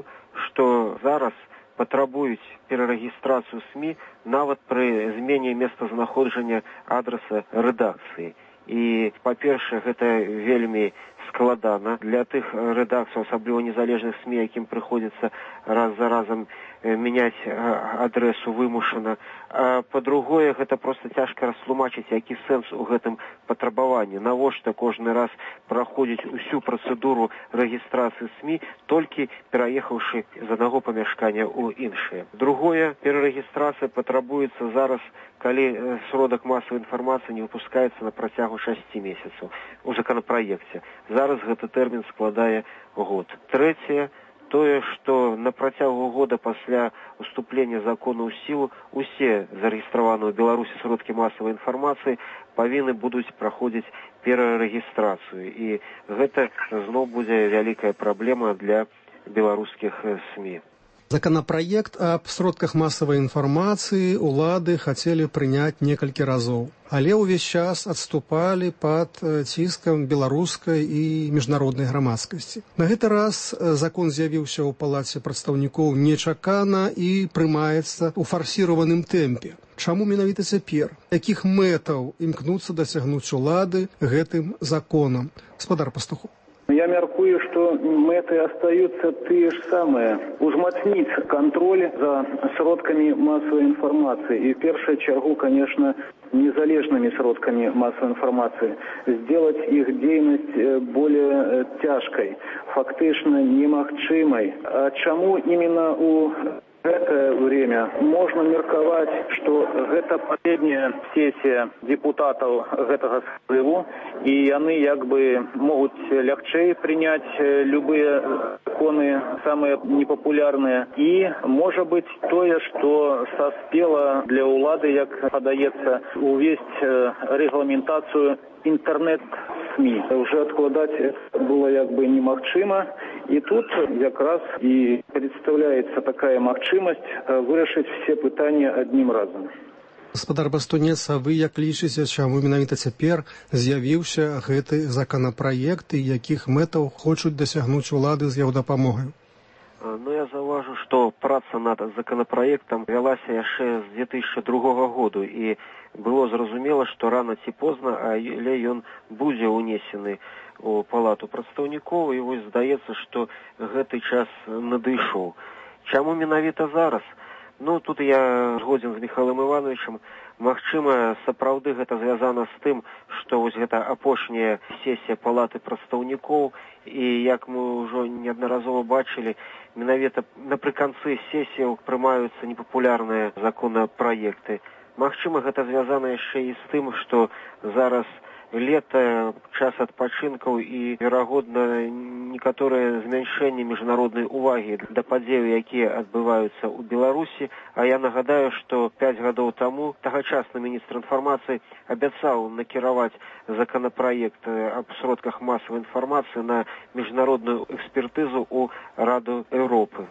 што зараз патрабуюць перарэгістрацыю СМІ нават пры змене месцазнаходжання адраса рэдакцыі. І, па-першае, гэта вельмі складана для тых рэдакцый, асабліва незалежных СМІ, якім прыходзіцца раз за разам мяняць адресу вымушана. А па-другое, гэта проста цяжка растлумачыць, які сэнс у гэтым патрабаванні. Навошта кожны раз праходзіць усю працэдуру рэгістрацыі СМІ, толькі пераехаўшы з аднаго памяшкання ў іншае. Другое, перарэгістрацыя патрабуецца зараз, калі сродак масавай інфармацыі не выпускаецца на працягу 6 месяцаў у законапраекце. Зараз гэты тэрмін складае год. Трэцяе, тое, што на працягу года пасля уступлення закону ў сілу усе зарэгістраваныя ў Беларусі сродкі масавай інфармацыі павінны будуць праходзіць перарэгістрацыю. І гэта зноў будзе вялікая праблема для беларускіх СМІ. Законапраект аб сродках масавай інфармацыі улады хацелі прыняць некалькі разоў, але ўвесь час адступалі пад ціскам беларускай і міжнароднай грамадскасці. На гэты раз закон з'явіўся ў палаце прадстаўнікоў нечакана і прымаецца ў фарсіраваным тэмпе. Чаму менавіта цяпер? Якіх мэтаў імкнуцца дасягнуць улады гэтым законам? Гаспадар Пастухоў. Я мяркую, что мэты остаются те же самые. Узмацнить контроль за сродками массовой информации. И в первую чергу, конечно, незалежными сродками массовой информации. Сделать их деятельность более тяжкой, фактично немагчымой. А чему именно у это время можно мерковать, что это последняя сессия депутатов этого созыва, и они как бы могут легче принять любые законы, самые непопулярные. И может быть то, что соспело для улады, как подается, увесть регламентацию интернет-СМИ. Уже откладать это было как бы немагчыма. И тут как раз и представляется такая магчымасць вырашыць все пытания одним разом. Гаспадар Бастунец, а вы як лічыце, чаму менавіта цяпер з'явіўся гэты законапраект і якіх мэтаў хочуць дасягнуць улады з яго дапамогай? Ну, я заўважу, што праца над законапраектам вялася яшчэ з 2002 году, і было зразумела, што рана ці позна, але ён будзе ўнесены у палату прадстаўнікоў, і вось здаецца, што гэты час надышоў. Чаму менавіта зараз? Ну, тут я згодзін з Михаилом Ивановичем. Магчыма, сапраўды гэта звязана з тым, што вось гэта апошняя сесія палаты прадстаўнікоў, і як мы ўжо неаднаразова бачылі, менавіта напрыканцы сесіяў прымаюцца непапулярныя законапраекты. Магчыма, гэта звязана яшчэ і з тым, што зараз лета, час адпачынкаў і, верагодна, некаторае змяншэнне міжнароднай увагі да падзеяў, якія адбываюцца ў Беларусі. А я нагадаю, што 5 гадоў таму тагачасны міністр інфармацыі абяцаў накіраваць законапраект аб сродках масавай інфармацыі на міжнародную экспертызу ў Раду Еўропы.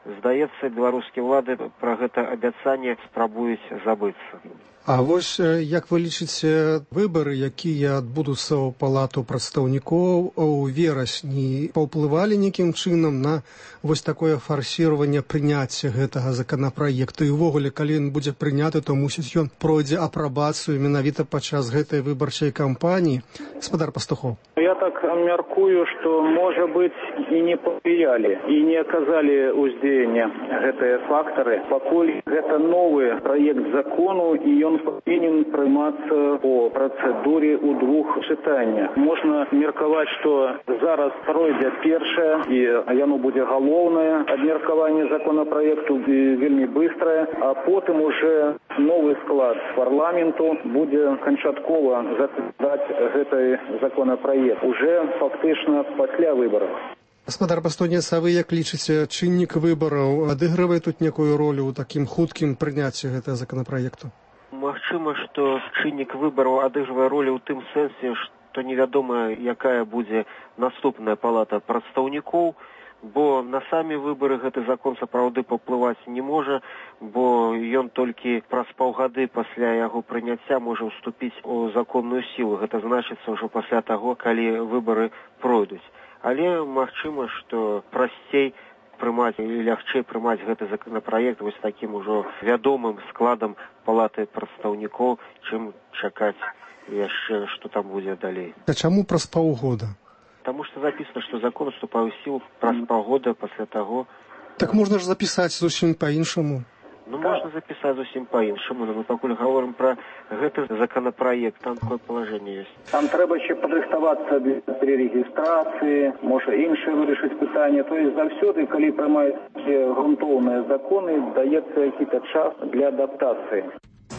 здаецца, беларускія ўлады пра гэта абяцанне спрабуюць забыцца. А вось як вы лічыце, выбары, якія адбудуцца ў палату прадстаўнікоў у верасні, паўплывалі нейкім чынам на вось такое фарсіраванне прыняцця гэтага законапраекту? І ўвогуле, калі ён будзе прыняты, то мусіць ён пройдзе апрабацыю менавіта падчас гэтай выбарчай кампаніі. Гаспадар Пастухоў. Я так мяркую, што, можа быць, і не павлиялі, і не аказалі ўздзеяння гэтыя фактары, пакуль гэта новы праект закону, і ён павінен прымацца по працэдуры ў двух чытаннях. Можна меркаваць, што зараз пройдзе першае, і яно будзе галоўнае абмеркаванне законапраекту вельмі быстрае, а потым уже новы склад парламенту будзе канчаткова затвярджаць гэты законопроект уже фактычна пасля выбараў. Гаспадар Пастунец, а вы як лічыце, чыннік выбараў адыгрывае тут некую ролю ў такім хуткім прыняцці гэтага законопроекту? Магчыма, што чыннік выбараў адыгрывае ролю ў тым сэнсе, што невядома, якая будзе наступная палата прадстаўнікоў, бо на самі выбары гэты закон сапраўды паўплываць не можа, бо ён толькі праз паўгады пасля яго прыняцця можа ўступіць у законную сілу. Гэта значыцца ўжо пасля таго, калі выбары пройдуць. Але магчыма, што прасцей прымаць і лягчэй прымаць гэты законопроект вось такім ужо вядомым складам палаты прадстаўнікоў, чым чакаць яшчэ, што там будзе далей. А чаму праз паўгода? Таму што запісана, што закон уступае ў сілу праз паўгода пасля таго. Так можна ж запісаць зусім па-іншаму. Ну, можна запісаць зусім па-іншаму, но мы пакуль гаворым пра гэты законапраект, там такое палажэнне ёсць. Там трэба ще падрыхтавацца для перерэгістрацыі, можа іншае вырашыць пытанне. То есть заўсёды, калі прымаюць грунтоўныя законы, даецца які-то час для адаптацыі.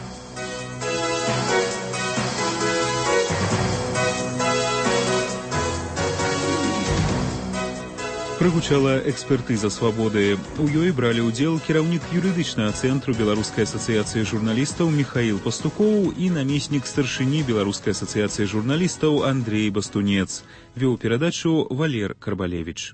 Прагучала экспертыза свабоды. У ёй бралі ўдзел кіраўнік юрыдычнага цэнтру Беларускай асацыяцыі журналістаў Міхаіл Пастухоў і намеснік старшыні Беларускай асацыяцыі журналістаў Андрей Бастунец. Вёў перадачу Валер Карбалевіч.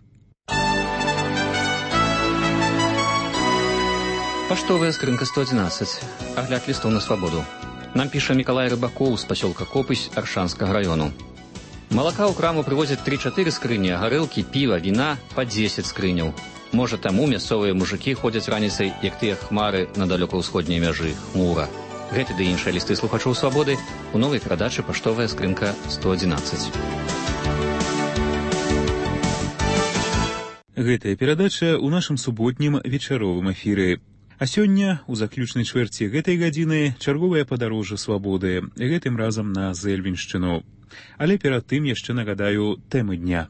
Паштовая скрынка 111. Агляд лістаў на свабоду. Нам піша Мікалай Рыбакоў з пасёлка Копысь Аршанскага раёну. Малака ў краму прывозяць 3-4 скрыні, а гарэлкі, піва, віна па 10 скрыняў. Можа, таму мясцовыя мужыкі ходзяць раніцай, як тыя хмары на далёка-ўсходняй мяжы, хмура. Гэты ды іншыя лісты слухачоў свабоды у новай перадачы «Паштовая скрынка 111». Гэтая перадача ў нашым суботнім вечаровым эфіры. А сёння, у заключнай чвэрці гэтай гадзіны, чарговае падарожжа свабоды, гэтым разам на Зэльвеншчыну. Але перад тым яшчэ нагадаю тэмы дня.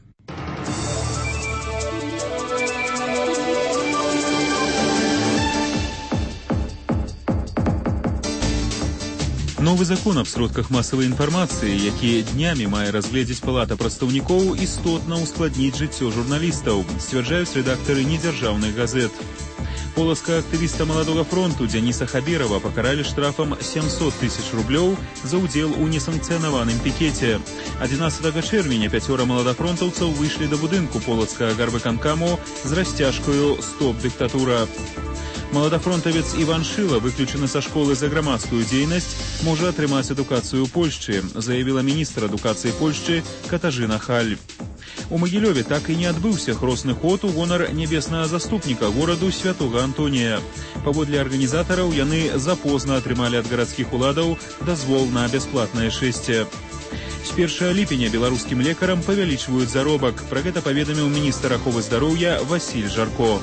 Новы закон аб сродках масавай інфармацыі, які днямі мае разгледзець палата прадстаўнікоў, істотна ускладніць жыццё журналістаў, сцвярджаюць рэдактары недзяржаўных газет. Полацкага актывіста Маладога фронту Дзяніса Хаберова пакаралі штрафам 700 000 рублёў за ўдзел у несанкцыянаваным пікеце. 11 чэрвеня 5 маладафронтаўцаў выйшлі да будынку полацкага гарвыканкаму з расцяжкаю «Стоп, дыктатура». Маладафронтавец Іван Шыла, выключаны са школы за грамадскую дзейнасць, можа атрымаць адукацыю ў Польшчы, заявіла міністр адукацыі Польшчы Катажына Халь. У Магілёве так і не адбыўся хросны ход у гонар нябеснага заступніка гораду Святога Антонія. Паводле арганізатараў, яны запозна атрымалі ад гарадскіх уладаў дазвол на бясплатнае шэсце. З 1 ліпеня беларускім лекарам павялічваюць заробак. Пра гэта паведаміў міністр аховы здароўя Васіль Жарко.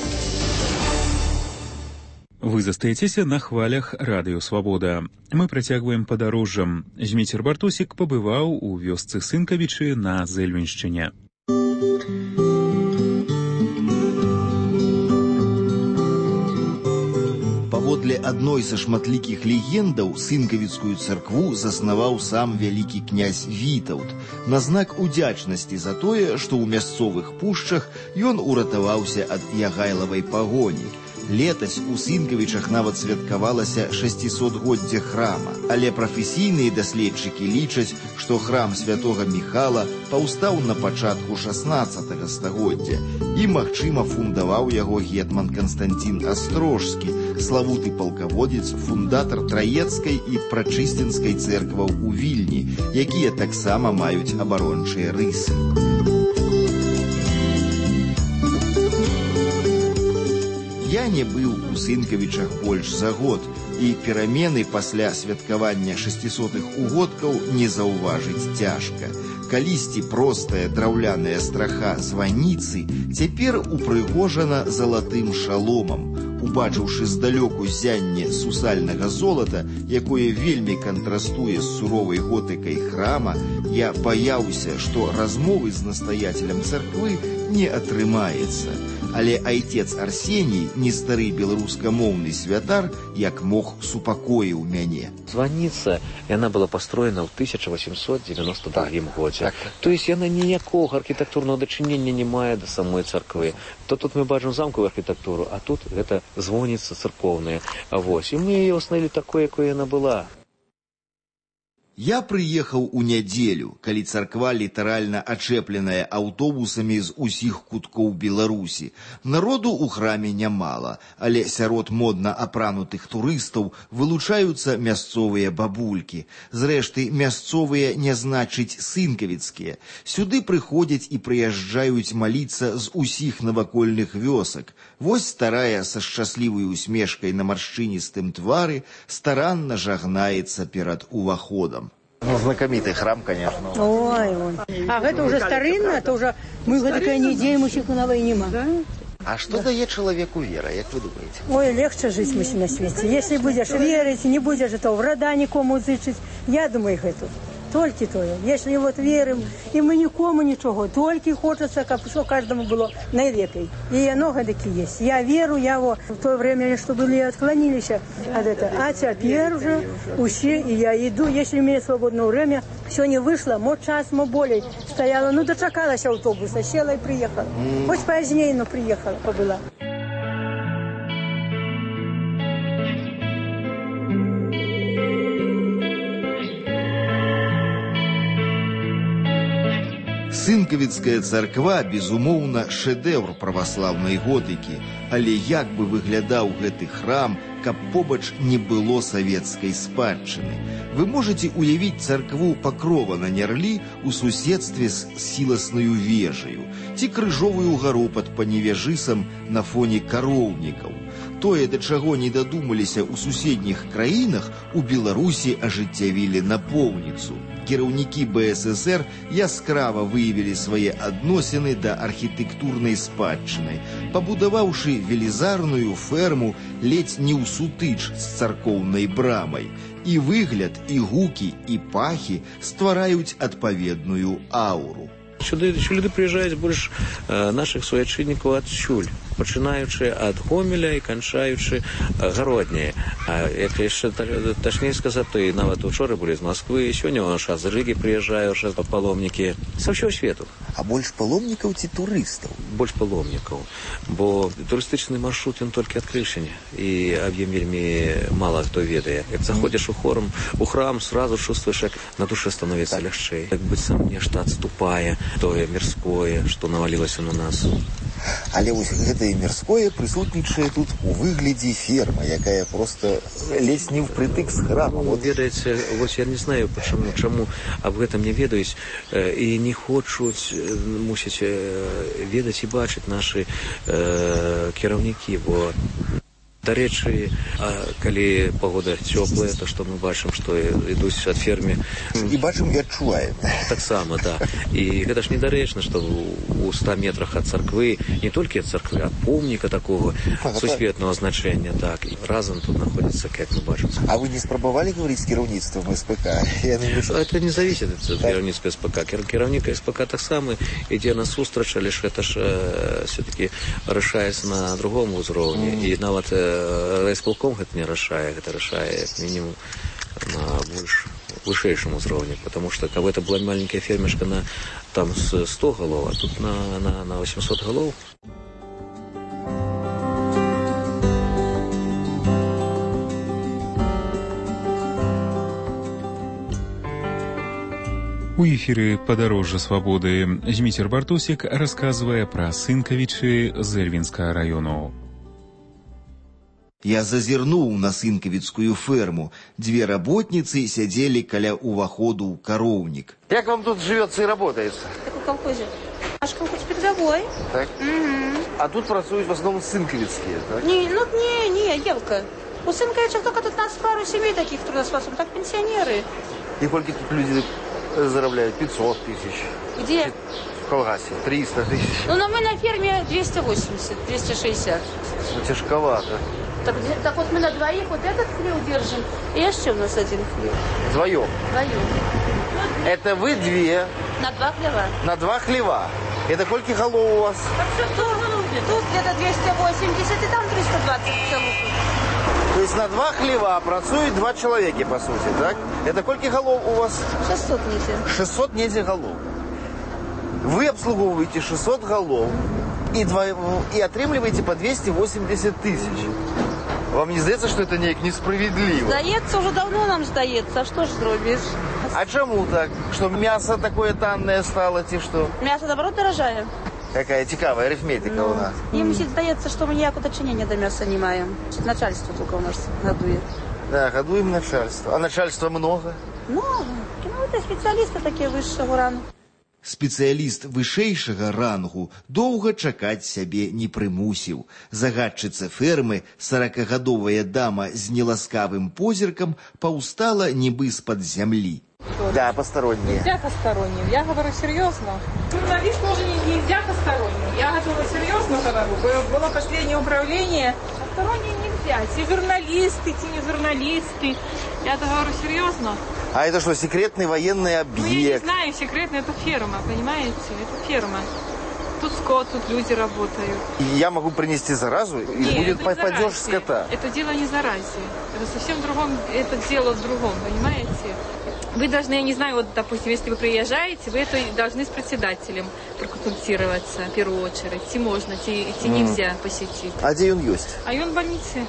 Вы застаецеся на хвалях радыё «Свабода». Мы працягваем падарожжам. Зміцер Бартосік пабываў у вёсцы Сынкавічы на Зэльвеншчыне. Паводле адной са шматлікіх легендаў Сынкавіцкую царкву заснаваў сам вялікі князь Вітаўт на знак удзячнасці за тое, што ў мясцовых пушчах ён уратаваўся ад ягайлавай пагоні. Летась у Сынкавічах нават святкавалася 600-годдзе храма, але прафесійныя даследчыкі лічаць, што храм святога Міхала паўстаў на пачатку 16 стагоддзя і, магчыма, фундаваў яго гетман Канстантин Астрожскі, славуты палкаводзец, фундатар Траецкай і Прачысцінскай цэркваў у Вільні, якія таксама маюць абарончыя рысы. Я не быў у Сынкавічах больш за год, і перамены пасля святкавання 600-х угодкаў не заўважыць цяжка. Калісьці простая драўляная страха званіцы цяпер упрыгожана залатым шаломам. Убачыўшы здалёку зянне сусальнага золата, якое вельмі кантрастуе з суровай готыкай храма, я баяўся, што размовы з настаяцелем царквы не атрымаецца. Але айцец Арсеній, не стары беларускамоўны святар, як мог супакоіў мяне. Званіца, яна была пастроена ў 1892 годзе. То есть яна ніякога архітэктурнага дачынення не мае да самой царквы. То тут мы бачым замкавую архітэктуру, а тут гэта звоніца царкоўная. І мы яе ўстанавілі такой, якой яна была. Я прыехаў у нядзелю, калі царква літаральна ачэпленая аўтобусамі з усіх куткоў Беларусі. Народу ў храме нямала, але сярод модна апранутых турыстаў вылучаюцца мясцовыя бабулькі. Зрэшты, мясцовыя не значыць сынкавіцкія. Сюды прыходзяць і прыязджаюць маліцца з усіх навакольных вёсак. Вось старая са шчаслівай усмешкай на маршчыністым твары старанна жагнаецца перад уваходам. Ну, знакомитый храм, конечно. Ой. А это уже старинно, это уже мы такая неделя, мы всех на войне нема. А что дает человеку вера, как вы думаете? Ой, легче жить мы на свете. Если будешь верить, не будешь этого врага никому зычить, я думаю, это только то. Если вот верим, и мы никому ничего, только хочется, чтобы каждому было навеки. И оно таки есть. Я верю, я в то время, что были отклонились от этого. А теперь уже все, и я иду, если у меня свободное время, все не вышло, час, более стояла, дочекалась автобуса, села и приехала. Хоть позднее, но приехала, побыла. Сынкавіцкая царква, безумоўна, шэдэўр праваслаўнай готыкі, але як бы выглядаў гэты храм, каб побач не было савецкай спадчыны. Вы можаце уявіць царкву Пакрова на Нярлі ў суседстве з сіласнаю вежаю, ці крыжовую гару пад Паневежысам на фоне кароўнікаў. Тое, да чаго не дадумаліся ў суседніх краінах, у Беларусі ажыццявілі напоўніцу. Кіраўнікі БССР яскрава выявілі свае адносіны да архітэктурнай спадчыны, пабудаваўшы велізарную ферму ледзь не ў сутыч з царкоўнай брамай. І выгляд, і гукі, і пахі ствараюць адпаведную ауру. Сюды люди приезжают больше наших суайчыннікаў адсюль, пачынаючы ад Гомеля і канчаючы Гародняе. Як яшчэ тачней сказаць, то і нават учора былі з Москвы, сёння у нас з Рыгі прыязджаюць паломнікі са ўсёго свету. А больш паломнікаў ці турыстаў? Больш паломнікаў, бо турыстычны маршрут ён толькі адкрыўся, і аб ім вельмі мала хто ведае. Як заходзіш у храм, сразу чувствуеш, як на душе становіцца лягчэй. Як быццам нешта адступае, тое мірское, што навалілася на нас. Але вось гэтае мірское прысутнічае тут у выглядзе фермы, якая проста ледзь не ўпрытык з храмам. Вот ведаеце, вось я не знаю, чаму аб гэтым не ведаюць і не хочуць, мусіць ведаць і бачыць нашы кіраўнікі, бо дарэчы, калі погода цёплая, то што мы бачым, што ідуць ад фермы. І бачым і адчуваем. Таксама, да. І гэта ж недарэчна, што у 100 метрах ад царквы, не толькі ад царквы, а помніка такого сусветнага значэння, так, і разам тут знаходзіцца, як мы бачым. А вы не спрабавалі гаварыць з кіраўніцтвам СПК? Это не зависит ад кіраўніцтва СПК. Кіраўнік СПК таксама ідзе насустрач, але ж гэта ж все-таки рашаецца на другом узроўні. І нават райисполком гэта не рашае, гэта рашае як мінімум на вышэйшым узроўні, потому что каб это была маленькая фермешка на там 100 голов, а тут на 800 голов. У эфіры «Падарожжа свабоды» Зміцер Бартосік расказвае пра Сынкавічы з Эльвінскага раёну. Я зазірнуў на сынкавіцкую ферму. Две работницы сядзелі каля ўваходу ў кароўнік. Як вам тут живется и работается? Так у колхозе. Наш колхоз передовой. Так? А тут працуют в основном сынковицкие, так? Не, Елка. У Сынковичах только тут нас пару семей таких трудоспособных, так пенсионеры. И сколько тут люди заробляют? 500 тысяч. Где? В Колгасе. 300 тысяч. Ну, мы на ферме 280, 260. Ну, тяжковато. Так вот мы на двоих вот этот хлев держим, и еще у нас один хлев. Вдвоем? Вдвоем. Это вы две? На 2 хлева. На 2 хлева. Это сколько голов у вас? Так что тут где-то 280, и там 320 целых. То есть на 2 хлева працуют 2 человека, по сути, так? Это сколько голов у вас? 600 недель. 600 недель голов. Вы обслуговываете 600 голов и отрымливаете по 280 тысяч. Вам не здається, що це несправедливо? Здається, уже давно нам здається. А що ж зробиш? А чему так? Что мясо такое танное стало, ті что? Мясо, наоборот, дорожає. Какая цікава арифметика у нас. Їм здається, що ми ніякого дочинення до м'яса не маємо. Начальство тільки у нас годує. Да, годуем начальство. А начальства много? Много. Ну, это специалисты такие высшего ранга. Спецыяліст вышэйшага рангу доўга чакаць сябе не прымусіў. Загадчыца фермы, 40-гадовая дама з неласкавым позіркам, паўстала нібы з-пад зямлі. Да, посторонние. Нельзя посторонним. Я говорю серьезно. Журналист тоже нельзя посторонним. Я говорю серьезно говорю. Было последнее управление. Посторонние нельзя. Те журналисты, те не журналисты. Я говорю серьезно. А это что, секретный военный объект? Ну, я не знаю, секретный, это ферма, понимаете? Это ферма. Тут скот, тут люди работают. И я могу принести заразу? Или будет падеж скота? Это дело не заразе. Это совсем другом, это дело в другом, понимаете? Вы должны, я не знаю, вот, допустим, если вы приезжаете, вы это должны с председателем проконсультироваться в первую очередь. Идти можно, идти нельзя посетить. А где он есть? А он в больнице.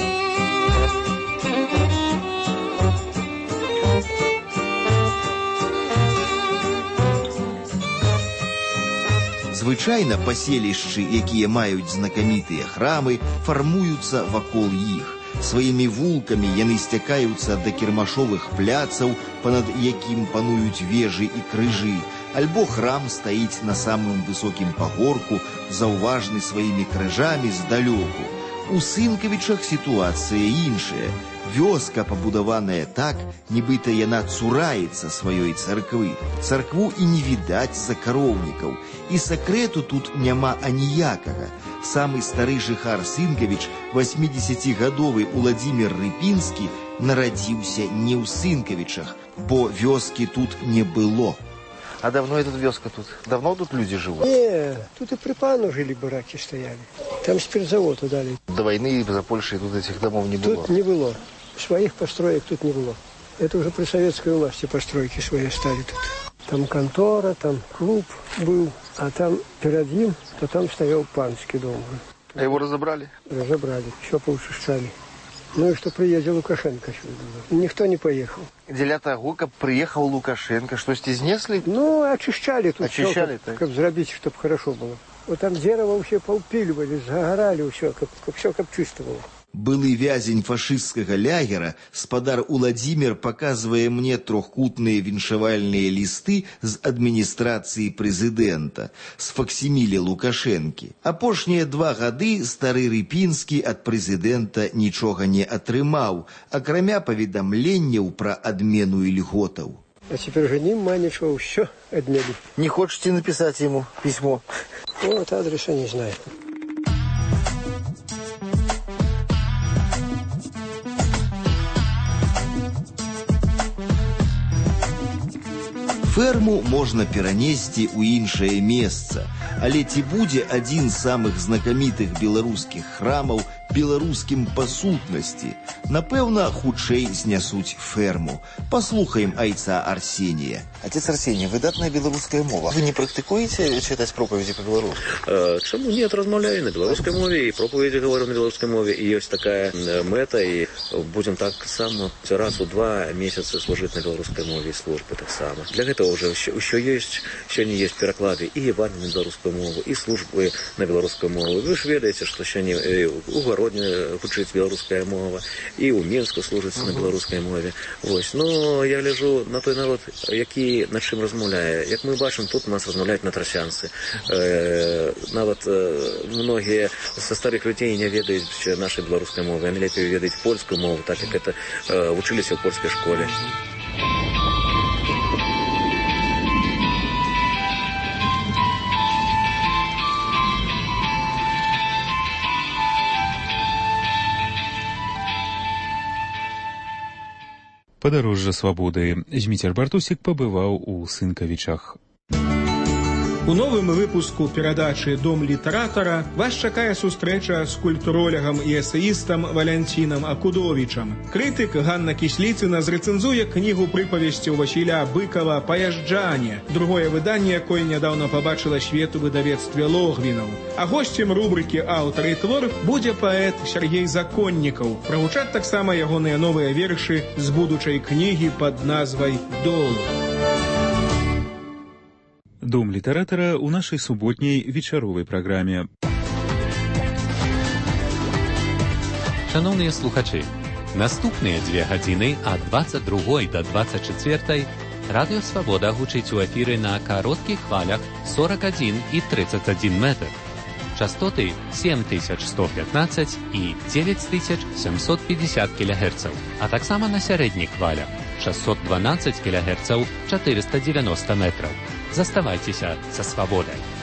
Звычайна паселішчы, якія маюць знакамітыя храмы, фармуюцца вакол іх. Сваімі вулкамі яны сцякаюцца да кірмашовых пляцаў, панад якім пануюць вежы і крыжы, альбо храм стаіць на самым высокім пагорку, заўважны сваімі крыжамі здалёку. У Сынкавічах сітуацыя іншая. Вёска пабудаваная так, нібыта яна цураецца сваёй царквы. Царкву і не відаць за кароўнікаў. І сакрэту тут няма аніякага. Самы стары жыхар Сынкавіч, 80-гадовы Уладзімір Рыпінскі, нарадзіўся не ў Сынкавічах, бо вёскі тут не было. А давно эта вёска тут? Давно тут люди живут? Не, тут и при пану жили, бараки стояли. Там спиртзавод удали. До войны за Польшей тут этих домов не было? Тут не было. Своих построек тут не было. Это уже при советской власти постройки свои стали тут. Там контора, там клуб был, а там перед ним, то там стоял панский дом. А его разобрали? Разобрали, все поушищали. Ну и что приедет Лукашенко сюда. Никто не поехал. Для того, как приехал Лукашенко, что снесли? Ну, очищали тут. Очищали, все, как взробить, чтобы хорошо было. Вот там дерево все поупиливали, загорали, все как чисто было. Былы вязень фашысцкага лягера, спадар Уладзімір паказвае мне трохкутныя віншавальныя лісты з адміністрацыі прэзідэнта, з факсіміле Лукашэнкі. Апошнія 2 гады стары Рыпінскі ад прэзідэнта нічога не атрымаў, акрамя паведамленняў пра адмену ільготаў. А теперь же нема ничего, все отняли. Не хочете написать ему письмо? Вот адреса не знаю. Ферму можна перанесці ў іншае месца. Але ці будзе адзін з самых знакамітых беларускіх храмаў беларускім па сутнасці? Напэўна, хутчэй знясуць ферму. Паслухаем айца Арсенія. Отец Арсений, выдатная белорусская мова. Вы не практикуете читать проповеди по-белорусски? Чему нет, размовляю на белорусской мове, и проповеди говорю на белорусской мове, и есть такая мета, и будем так само раз у 2 месяца служить на белорусской мове и службы так само. Для этого уже еще не есть переклады и Евангелия на белорусскую мову, и службы на белорусскую мову. Вы же ведаете, что еще у Городня учить белорусская мова, и у Минска служится на белорусской мове. Ось. Но я лежу на той народ, який над чим розмовляє. Як ми бачимо, тут у нас розмовляють на тросянці. Навіть многие со старых людей не ведают нашей белорусской мовы. Они лепее ведают польскую мову, так как это учились в польской школе. Падарожжа свабоды. Зміцер Бартусік пабываў у Сынкавічах. У новым выпуску перадачы «Дом літаратара» вас чакае сустрэча з культуролегам і эсеістам Валянцінам Акудовічам. Крытык Ганна Кісліцына зрэцэнзуе кнігу прыпавесцяў Васіля Быкава «Паязджане», другое выданне, якое нядаўна пабачыла свет у выдавецтве Логвінаў. А госцем рубрыкі «Аўтар і твор» будзе паэт Сергей Законнікаў. Прагучаць таксама ягоныя новыя вершы з будучай кнігі пад назвай «Дол». Дом літаратара ў нашай суботняй вечаровай праграме. Шановныя слухачы, наступныя 2 гадзіны ад 22 до 24 Радыё Свабода гучыць у эфіры на кароткіх хвалях 41 і 31 метр. Частоты 7115 і 9750 кГц, а таксама на сярэдніх хвалях 612 кГц 490 метраў. Заставайцеся са свабодай.